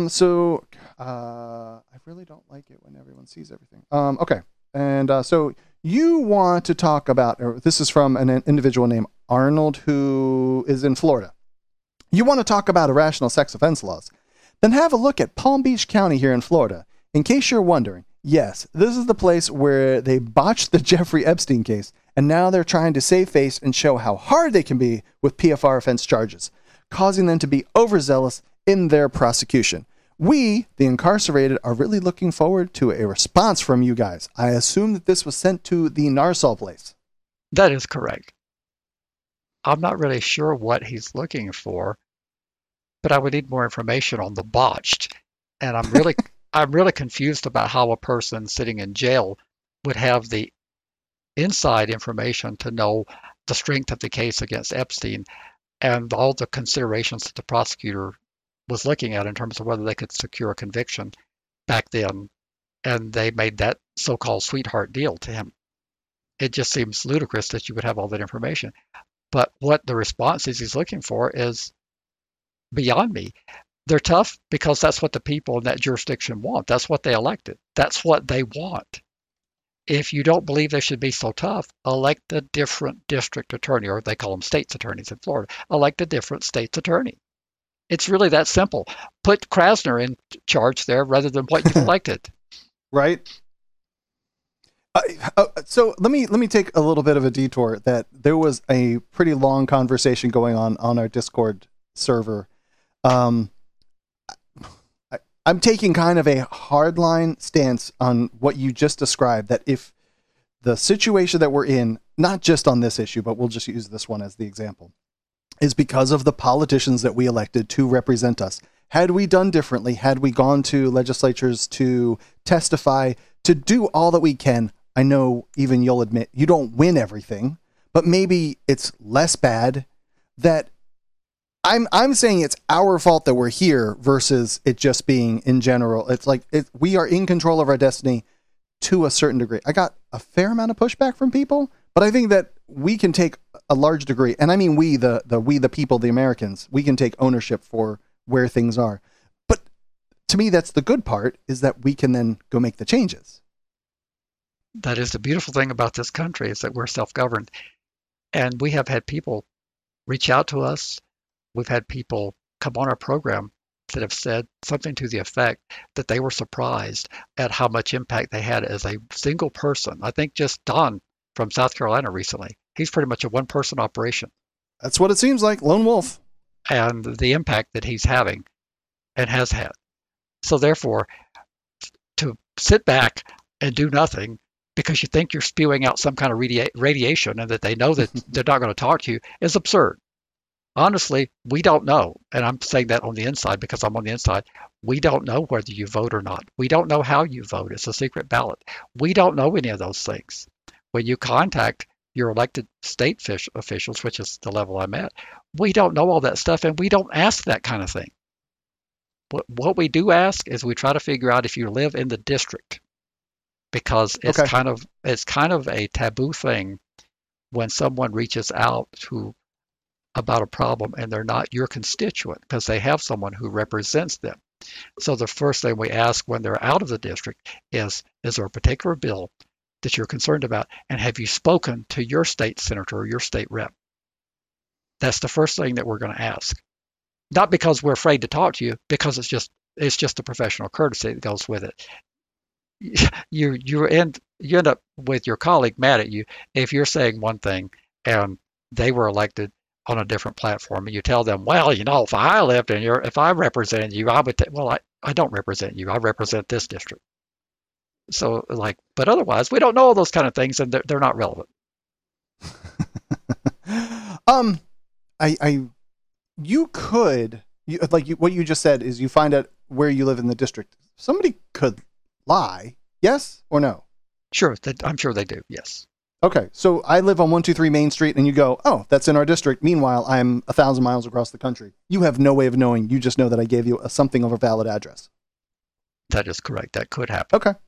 really don't like it when everyone sees everything. Okay. And so you want to talk about, or this is from an individual named Arnold who is in Florida. You want to talk about irrational sex offense laws? Then have a look at Palm Beach County here in Florida. In case you're wondering, yes, this is the place where they botched the Jeffrey Epstein case, and now they're trying to save face and show how hard they can be with PFR offense charges, causing them to be overzealous in their prosecution. We, the incarcerated, are really looking forward to a response from you guys. I assume that this was sent to the Narsal place. That is correct. I'm not really sure what he's looking for, but I would need more information on the botched. And I'm really confused about how a person sitting in jail would have the inside information to know the strength of the case against Epstein and all the considerations that the prosecutor was looking at in terms of whether they could secure a conviction back then. And they made that so-called sweetheart deal to him. It just seems ludicrous that you would have all that information. But what the response is he's looking for is beyond me. They're tough because that's what the people in that jurisdiction want. That's what they elected. That's what they want. If you don't believe they should be so tough, elect a different district attorney, or they call them state's attorneys in Florida. Elect a different state's attorney. It's really that simple. Put Krasner in charge there rather than what you've elected. Right? So let me take a little bit of a detour. That there was a pretty long conversation going on our Discord server. I'm taking kind of a hardline stance on what you just described, that if the situation that we're in, not just on this issue, but we'll just use this one as the example, is because of the politicians that we elected to represent us. Had we done differently, had we gone to legislatures to testify, to do all that we can, I know even you'll admit you don't win everything, but maybe it's less bad. That I'm saying it's our fault that we're here versus it just being in general. It's like we are in control of our destiny to a certain degree. I got a fair amount of pushback from people, but I think that we can take a large degree, and I mean we the people, the Americans, we can take ownership for where things are. But to me, that's the good part, is that we can then go make the changes. That is the beautiful thing about this country, is that we're self-governed. And we have had people reach out to us. We've had people come on our program that have said something to the effect that they were surprised at how much impact they had as a single person. I think just Don from South Carolina recently, he's pretty much a one-person operation. That's what it seems like, lone wolf. And the impact that he's having and has had. So therefore, to sit back and do nothing because you think you're spewing out some kind of radiation and that they know that they're not going to talk to you is absurd. Honestly, we don't know. And I'm saying that on the inside because I'm on the inside. We don't know whether you vote or not. We don't know how you vote. It's a secret ballot. We don't know any of those things. When you contact your elected state officials, which is the level I'm at, we don't know all that stuff and we don't ask that kind of thing. What we do ask is we try to figure out if you live in the district, because it's kind of a taboo thing when someone reaches out about a problem and they're not your constituent because they have someone who represents them. So the first thing we ask when they're out of the district is there a particular bill that you're concerned about, and have you spoken to your state senator or your state rep? That's the first thing that we're going to ask. Not because we're afraid to talk to you, because it's just a professional courtesy that goes with it. You end up with your colleague mad at you if you're saying one thing and they were elected on a different platform, and you tell them, well, if I lived in if I represented you, I would. I don't represent you. I represent this district. So but otherwise, we don't know all those kind of things, and they're not relevant. What you just said is you find out where you live in the district. Somebody could lie, yes or no? Sure, I'm sure they do, yes. Okay, so I live on 123 Main Street, and you go, oh, that's in our district. Meanwhile, I'm 1,000 miles across the country. You have no way of knowing. You just know that I gave you something of a valid address. That is correct. That could happen. Okay.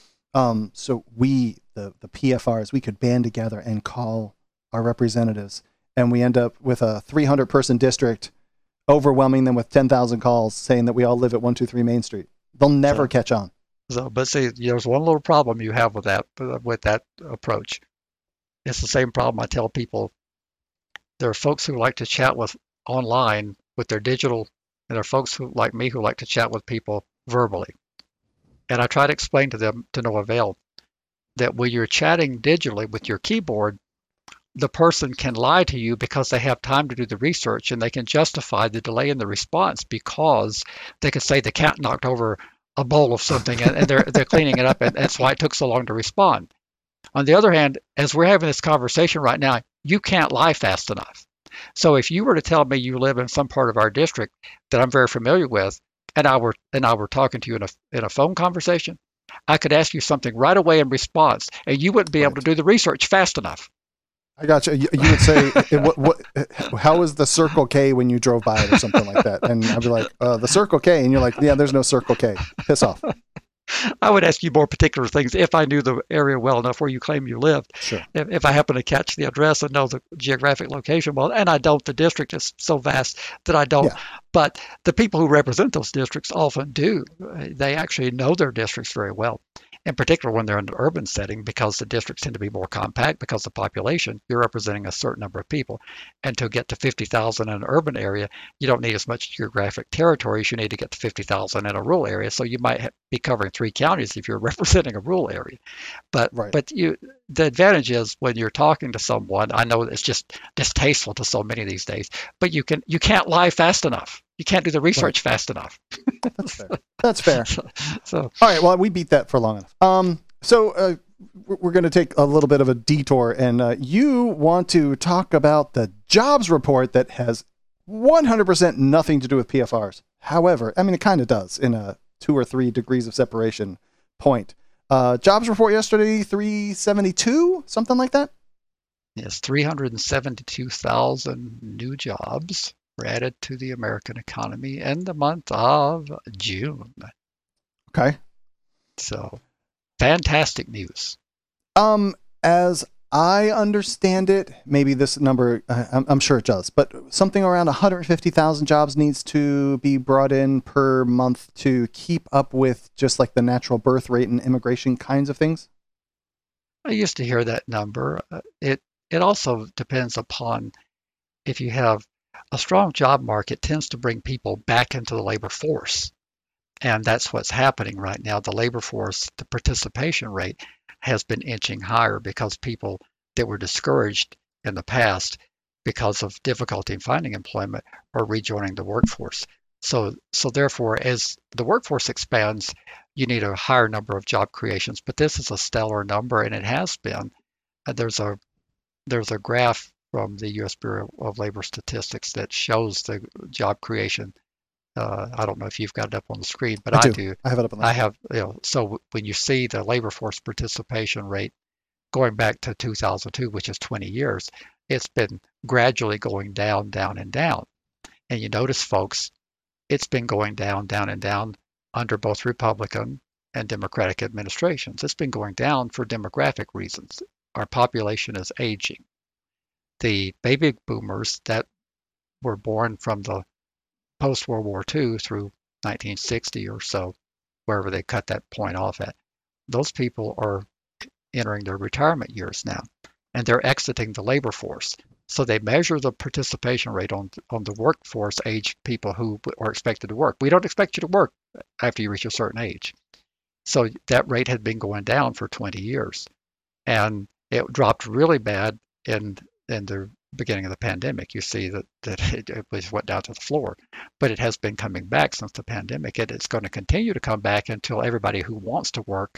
So we, the PFRs, we could band together and call our representatives, and we end up with a 300-person district, overwhelming them with 10,000 calls saying that we all live at 123 Main Street. They'll never catch on. But see, there's one little problem you have with that approach. It's the same problem I tell people. There are folks who like to chat with online with their digital, and there are folks who, like me, who like to chat with people verbally. And I try to explain to them to no avail that when you're chatting digitally with your keyboard, the person can lie to you because they have time to do the research, and they can justify the delay in the response because they could say the cat knocked over a bowl of something and they're cleaning it up, and that's why it took so long to respond. On the other hand, as we're having this conversation right now, you can't lie fast enough. So if you were to tell me you live in some part of our district that I'm very familiar with, and I were talking to you in a phone conversation, I could ask you something right away in response, and you wouldn't be able to do the research fast enough. I got you. You would say, how was the Circle K when you drove by it or something like that? And I'd be like, the Circle K. And you're like, yeah, there's no Circle K. Piss off. I would ask you more particular things if I knew the area well enough where you claim you lived. Sure. If I happen to catch the address and know the geographic location well, and I don't, the district is so vast that I don't. Yeah. But the people who represent those districts often do. They actually know their districts very well. In particular, when they're in an urban setting, because the districts tend to be more compact because the population, you're representing a certain number of people. And to get to 50,000 in an urban area, you don't need as much geographic territory as you need to get to 50,000 in a rural area. So you might be covering 3 counties if you're representing a rural area. But the advantage is when you're talking to someone, I know it's just distasteful to so many these days, but you can't lie fast enough. You can't do the research fast enough. That's fair. So all right. Well, we beat that for long enough. So we're going to take a little bit of a detour, and you want to talk about the jobs report that has 100% nothing to do with PFRs. However, I mean, it kind of does in a 2 or 3 degrees of separation point. Jobs report yesterday, 372, something like that. Yes, 372,000 new jobs were added to the American economy in the month of June. Okay. So, fantastic news. As I understand it, maybe this number, I'm sure it does, but something around 150,000 jobs needs to be brought in per month to keep up with just like the natural birth rate and immigration kinds of things. I used to hear that number. It it also depends upon if you have a strong job market tends to bring people back into the labor force. And that's what's happening right now. The labor force, the participation rate has been inching higher because people that were discouraged in the past because of difficulty in finding employment are rejoining the workforce. So therefore, as the workforce expands, you need a higher number of job creations. But this is a stellar number, and it has been. There's a graph from the U.S. Bureau of Labor Statistics that shows the job creation. I don't know if you've got it up on the screen, but I do. I have it up on the I screen. have, so when you see the labor force participation rate going back to 2002, which is 20 years, it's been gradually going down, down, and down. And you notice, folks, it's been going down, down, and down under both Republican and Democratic administrations. It's been going down for demographic reasons. Our population is aging. The baby boomers that were born from the post-World War II through 1960 or so, wherever they cut that point off at, those people are entering their retirement years now, and they're exiting the labor force. So they measure the participation rate on the workforce age people who are expected to work. We don't expect you to work after you reach a certain age. So that rate had been going down for 20 years. And it dropped really bad in the beginning of the pandemic. You see that it went down to the floor. But it has been coming back since the pandemic, and it's going to continue to come back until everybody who wants to work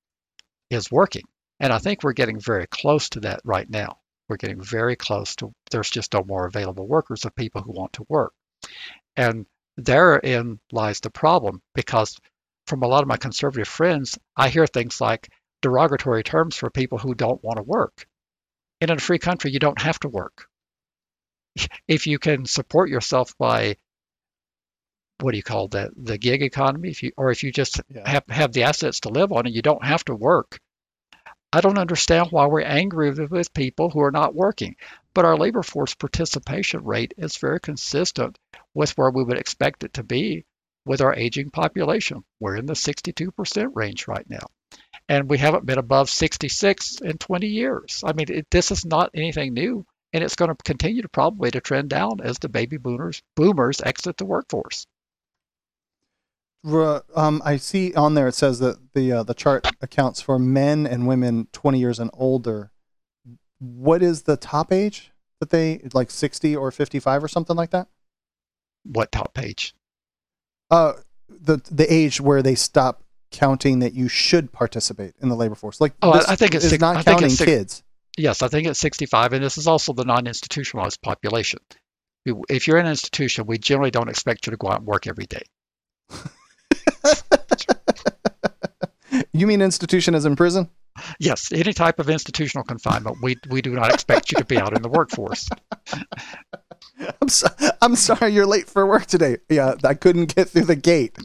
is working. And I think we're getting very close to that right now. We're getting very close to, there's just no more available workers of people who want to work. And therein lies the problem, because from a lot of my conservative friends, I hear things like derogatory terms for people who don't want to work. And in a free country, you don't have to work. If you can support yourself by, what do you call that, the gig economy, if you just have the assets to live on and you don't have to work, I don't understand why we're angry with people who are not working. But our labor force participation rate is very consistent with where we would expect it to be with our aging population. We're in the 62% range right now. And we haven't been above 66 in 20 years. I mean, this is not anything new, and it's going to continue to probably to trend down as the baby boomers exit the workforce. I see on there it says that the chart accounts for men and women 20 years and older. What is the top age that they, like 60 or 55 or something like that? What top age? The age where they stop counting that you should participate in the labor force. Like, I think it's not counting kids. Yes, I think it's 65, and this is also the non-institutionalized population. If you're in an institution, we generally don't expect you to go out and work every day. You mean institution as in prison? Yes, any type of institutional confinement. We do not expect you to be out in the workforce. I'm sorry you're late for work today. Yeah, I couldn't get through the gate.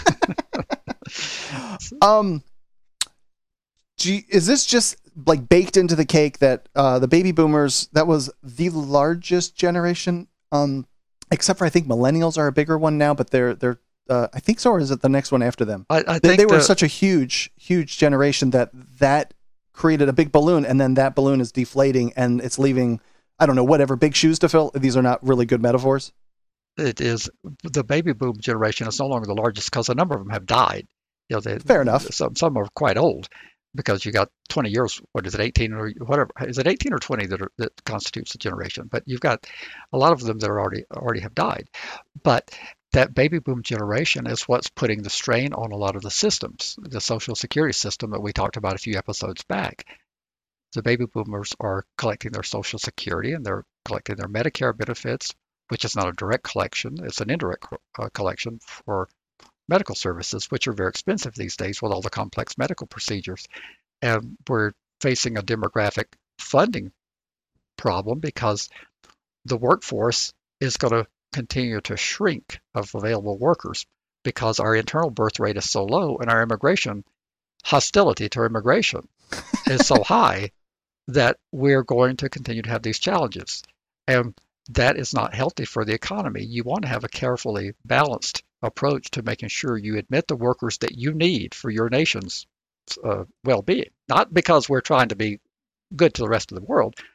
Is this just like baked into the cake that the baby boomers, that was the largest generation, except for I think millennials are a bigger one now, but they're I think so, or is it the next one after them? I think they were such a huge generation that created a big balloon, and then that balloon is deflating and it's leaving, I don't know, whatever, big shoes to fill. These are not really good metaphors. It is. The baby boom generation is no longer the largest because a number of them have died. Fair enough. Some are quite old, because you got 20 years. What is it, 18 or whatever? Is it 18 or 20 that constitutes a generation? But you've got a lot of them that are already have died. But that baby boom generation is what's putting the strain on a lot of the systems, the Social Security system that we talked about a few episodes back. The baby boomers are collecting their Social Security, and they're collecting their Medicare benefits, which is not a direct collection. It's an indirect collection for medical services, which are very expensive these days with all the complex medical procedures. And we're facing a demographic funding problem because the workforce is going to continue to shrink of available workers because our internal birth rate is so low, and our hostility to immigration is so high that we're going to continue to have these challenges. And that is not healthy for the economy. You want to have a carefully balanced approach to making sure you admit the workers that you need for your nation's well-being. Not because we're trying to be good to the rest of the world,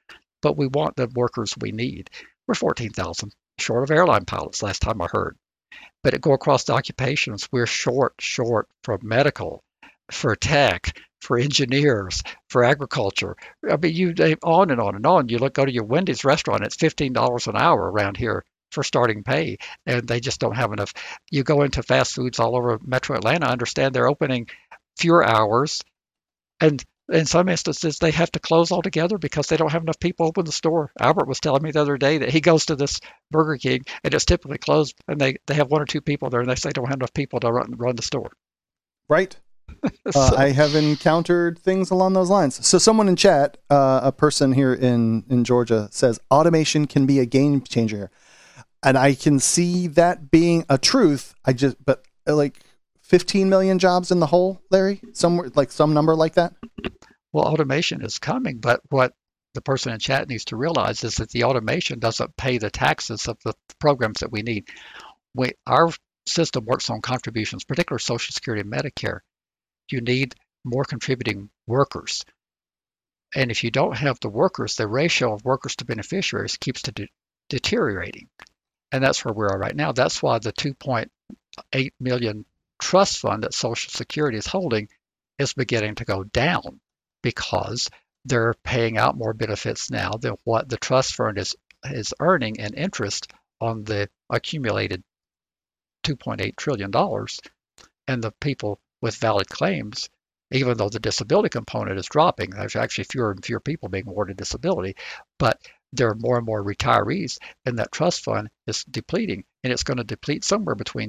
but we want the workers we need. We're 14,000 short of airline pilots, last time I heard. But it go across the occupations. We're short for medical, for tech, for engineers, for agriculture. I mean, on and on and on. You go to your Wendy's restaurant, it's $15 an hour around here for starting pay, and they just don't have enough. You go into fast foods all over Metro Atlanta, I understand they're opening fewer hours, and in some instances they have to close altogether because they don't have enough people open the store. Albert was telling me the other day that he goes to this Burger King and it's typically closed, and they have one or two people there, and they say they don't have enough people to run the store. Right. So, I have encountered things along those lines. So someone in chat, a person here in Georgia, says automation can be a game changer here. And I can see that being a truth. But like 15 million jobs in the hole, Larry? Somewhere like some number like that? well, automation is coming, but what the person in chat needs to realize is that the automation doesn't pay the taxes of the programs that we need. Our system works on contributions, particularly Social Security and Medicare. You need more contributing workers. And if you don't have the workers, the ratio of workers to beneficiaries keeps deteriorating. And that's where we are right now. That's why the 2.8 million trust fund that Social Security is holding is beginning to go down, because they're paying out more benefits now than what the trust fund is earning in interest on the accumulated $2.8 trillion. And the people with valid claims, even though the disability component is dropping, there's actually fewer and fewer people being awarded disability, but there are more and more retirees, and that trust fund is depleting, and it's going to deplete somewhere between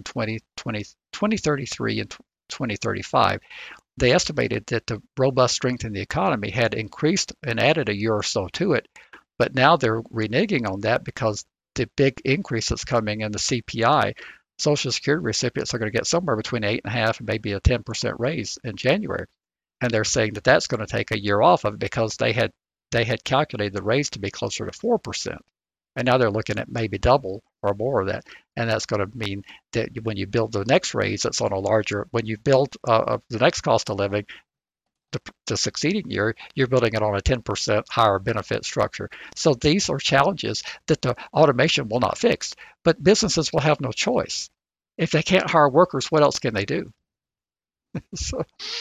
2033 and 2035. They estimated that the robust strength in the economy had increased and added a year or so to it, but now they're reneging on that because the big increase that's coming in the CPI. Social Security recipients are going to get somewhere between 8.5% and maybe a 10% raise in January, and they're saying that that's going to take a year off of it because they had calculated the raise to be closer to 4%, and now they're looking at maybe double or more of that, and that's going to mean that when you build the next raise, that's on a larger. When you build the next cost of living, the succeeding year, you're building it on a 10% higher benefit structure. So these are challenges that the automation will not fix, but businesses will have no choice. If they can't hire workers, what else can they do? So,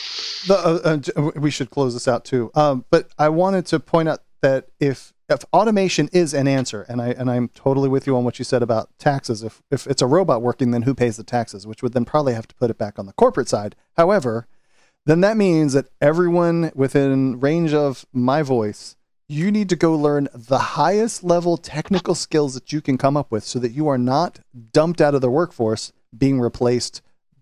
we should close this out too. But I wanted to point out that if automation is an answer, and I'm totally with you on what you said about taxes. If it's a robot working, then who pays the taxes? Which would then probably have to put it back on the corporate side. However, then that means that everyone within range of my voice, you need to go learn the highest level technical skills that you can come up with so that you are not dumped out of the workforce being replaced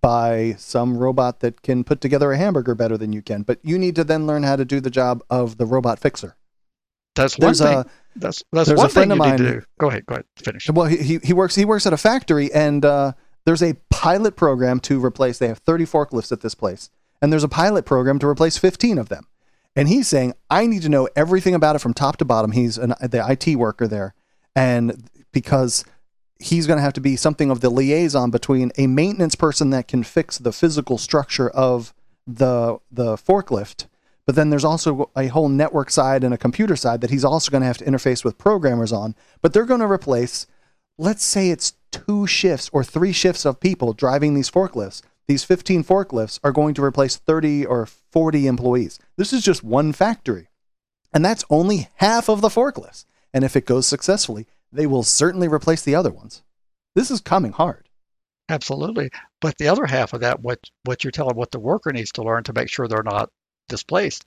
by some robot that can put together a hamburger better than you can. But you need to then learn how to do the job of the robot fixer. That's one thing. That's one thing you need to do. Go ahead, finish. Well, he works at a factory, and there's a pilot program to replace. They have 30 forklifts at this place, and there's a pilot program to replace 15 of them. And he's saying, I need to know everything about it from top to bottom. He's the IT worker there, and because he's going to have to be something of the liaison between a maintenance person that can fix the physical structure of the forklift, but then there's also a whole network side and a computer side that he's also going to have to interface with programmers on. But they're going to replace, let's say it's 2 shifts or 3 shifts of people driving these forklifts. These 15 forklifts are going to replace 30 or 40 employees. This is just one factory, and that's only half of the forklifts. And if it goes successfully, they will certainly replace the other ones. This is coming hard. Absolutely. But the other half of that, what you're telling, what the worker needs to learn to make sure they're not displaced.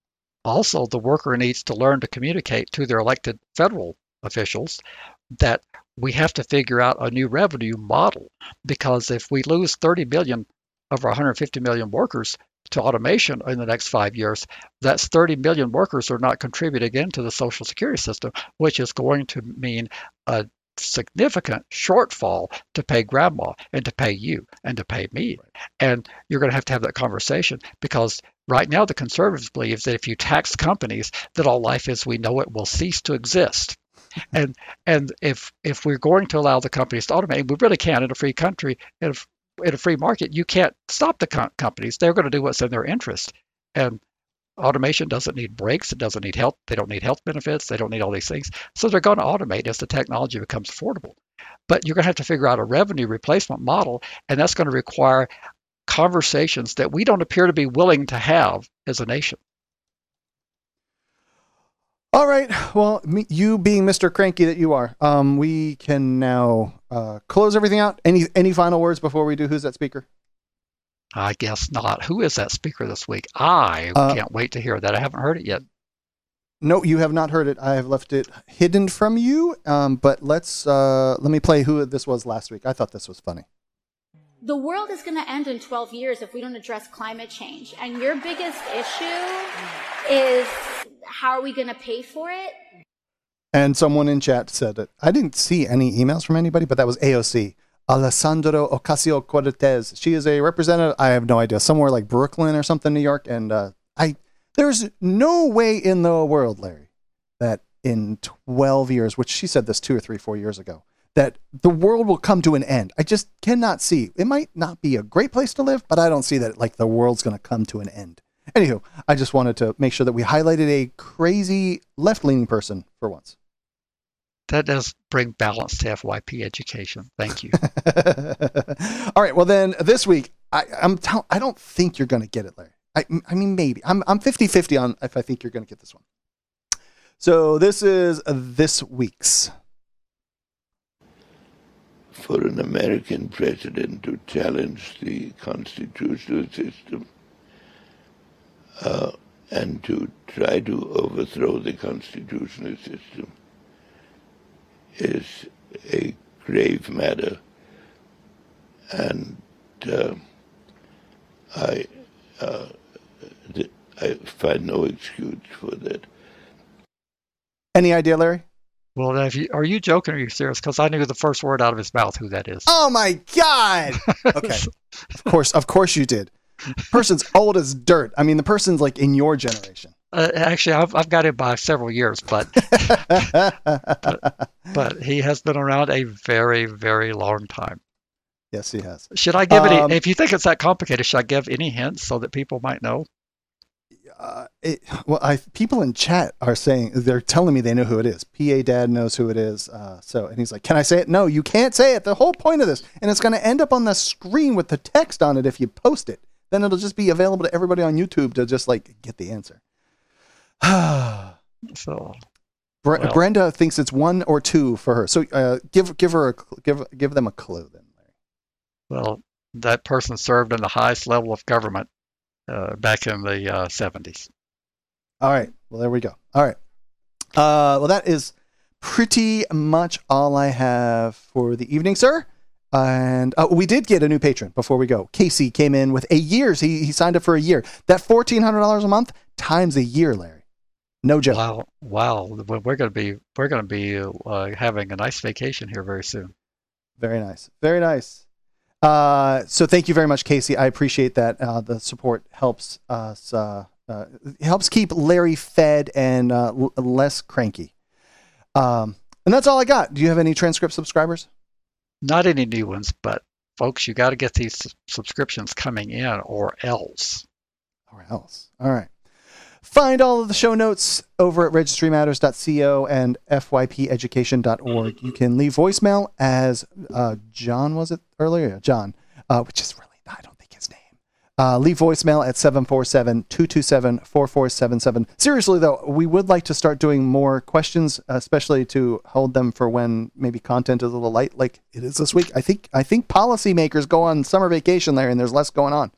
Also, the worker needs to learn to communicate to their elected federal officials that we have to figure out a new revenue model, because if we lose 30 million of our 150 million workers to automation in the next 5 years, that's 30 million workers are not contributing into the Social Security system, which is going to mean a significant shortfall to pay grandma and to pay you and to pay me. And you're going to have that conversation, because right now the conservatives believe that if you tax companies, that all life as we know it will cease to exist. And if we're going to allow the companies to automate, we really can't in a free country, in a free market. You can't stop the companies. They're going to do what's in their interest. And Automation doesn't need breaks. It doesn't need health. They don't need health benefits. They don't need all these things. So they're going to automate as the technology becomes affordable. But you're going to have to figure out a revenue replacement model, and that's going to require conversations that we don't appear to be willing to have as a nation. All right. Well, you being Mr. Cranky that you are, we can now close everything out. Any final words before we do Who's That Speaker? I guess not. Who is that speaker this week? I can't wait to hear that. I haven't heard it yet. No, you have not heard it. I have left it hidden from you. But let me play who this was last week. I thought this was funny. The world is going to end in 12 years if we don't address climate change. And your biggest issue is how are we going to pay for it? And someone in chat said it. I didn't see any emails from anybody, but that was AOC. Alessandro Ocasio-Cortez. She is a representative, I have no idea, somewhere like Brooklyn or something, New York. And there's no way in the world, Larry, that in 12 years, which she said this 2 or 3, 4 years ago, that the world will come to an end. I just cannot see. It might not be a great place to live, but I don't see that like the world's going to come to an end. Anywho, I just wanted to make sure that we highlighted a crazy left-leaning person for once. That does bring balance to FYP education. Thank you. All right. Well, then this week, I don't think you're going to get it, Larry. I mean, maybe. I'm 50-50 on if I think you're going to get this one. So this is this week's. For an American president to challenge the constitutional system and to try to overthrow the constitutional system is a grave matter, and I find no excuse for that. Any idea, Larry? Well, are you joking or are you serious? Because I knew the first word out of his mouth who that is. Oh my God! Okay, of course you did. Person's old as dirt. I mean, the person's like in your generation. Actually, I've got him by several years, but he has been around a very, very long time. Yes, he has. Should I give any? If you think it's that complicated, should I give any hints so that people might know? People in chat are saying, they're telling me they know who it is. PA Dad knows who it is. And he's like, can I say it? No, you can't say it. The whole point of this, and it's going to end up on the screen with the text on it if you post it. Then it'll just be available to everybody on YouTube to just like get the answer. So, Brenda thinks it's 1 or 2 for her. So give them a clue then. Well, that person served in the highest level of government back in the 70s. All right. Well, there we go. All right. Well, that is pretty much all I have for the evening, sir. And we did get a new patron before we go. Casey came in with a year. He signed up for a year. That $1,400 a month times a year, Larry. No joke. Wow. We're going to be having a nice vacation here very soon. Very nice. Very nice. So thank you very much, Casey. I appreciate that. The support helps us, helps keep Larry fed and less cranky. And that's all I got. Do you have any transcript subscribers? Not any new ones, but folks, you got to get these subscriptions coming in or else. Or else. All right. Find all of the show notes over at registrymatters.co and fypeducation.org. You can leave voicemail as John, was it earlier? John, which is really, I don't think his name. Leave voicemail at 747-227-4477. Seriously, though, we would like to start doing more questions, especially to hold them for when maybe content is a little light, like it is this week. I think policymakers go on summer vacation there, and there's less going on.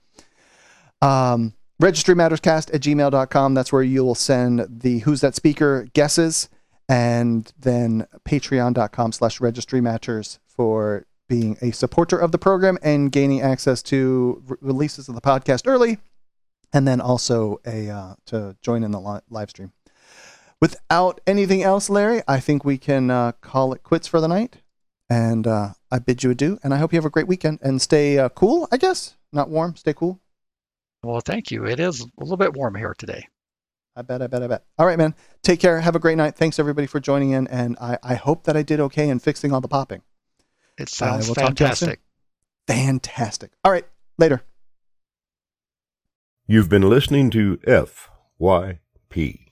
RegistryMattersCast@gmail.com. That's where you'll send the Who's That Speaker guesses, and then patreon.com/registrymatters for being a supporter of the program and gaining access to releases of the podcast early, and then also to join in the live stream. Without anything else, Larry, I think we can call it quits for the night. And I bid you adieu, and I hope you have a great weekend and stay cool, I guess. Not warm, stay cool. Well, thank you. It is a little bit warm here today. I bet. All right, man. Take care. Have a great night. Thanks, everybody, for joining in. And I hope that I did okay in fixing all the popping. It sounds fantastic. Fantastic. All right. Later. You've been listening to F, YP.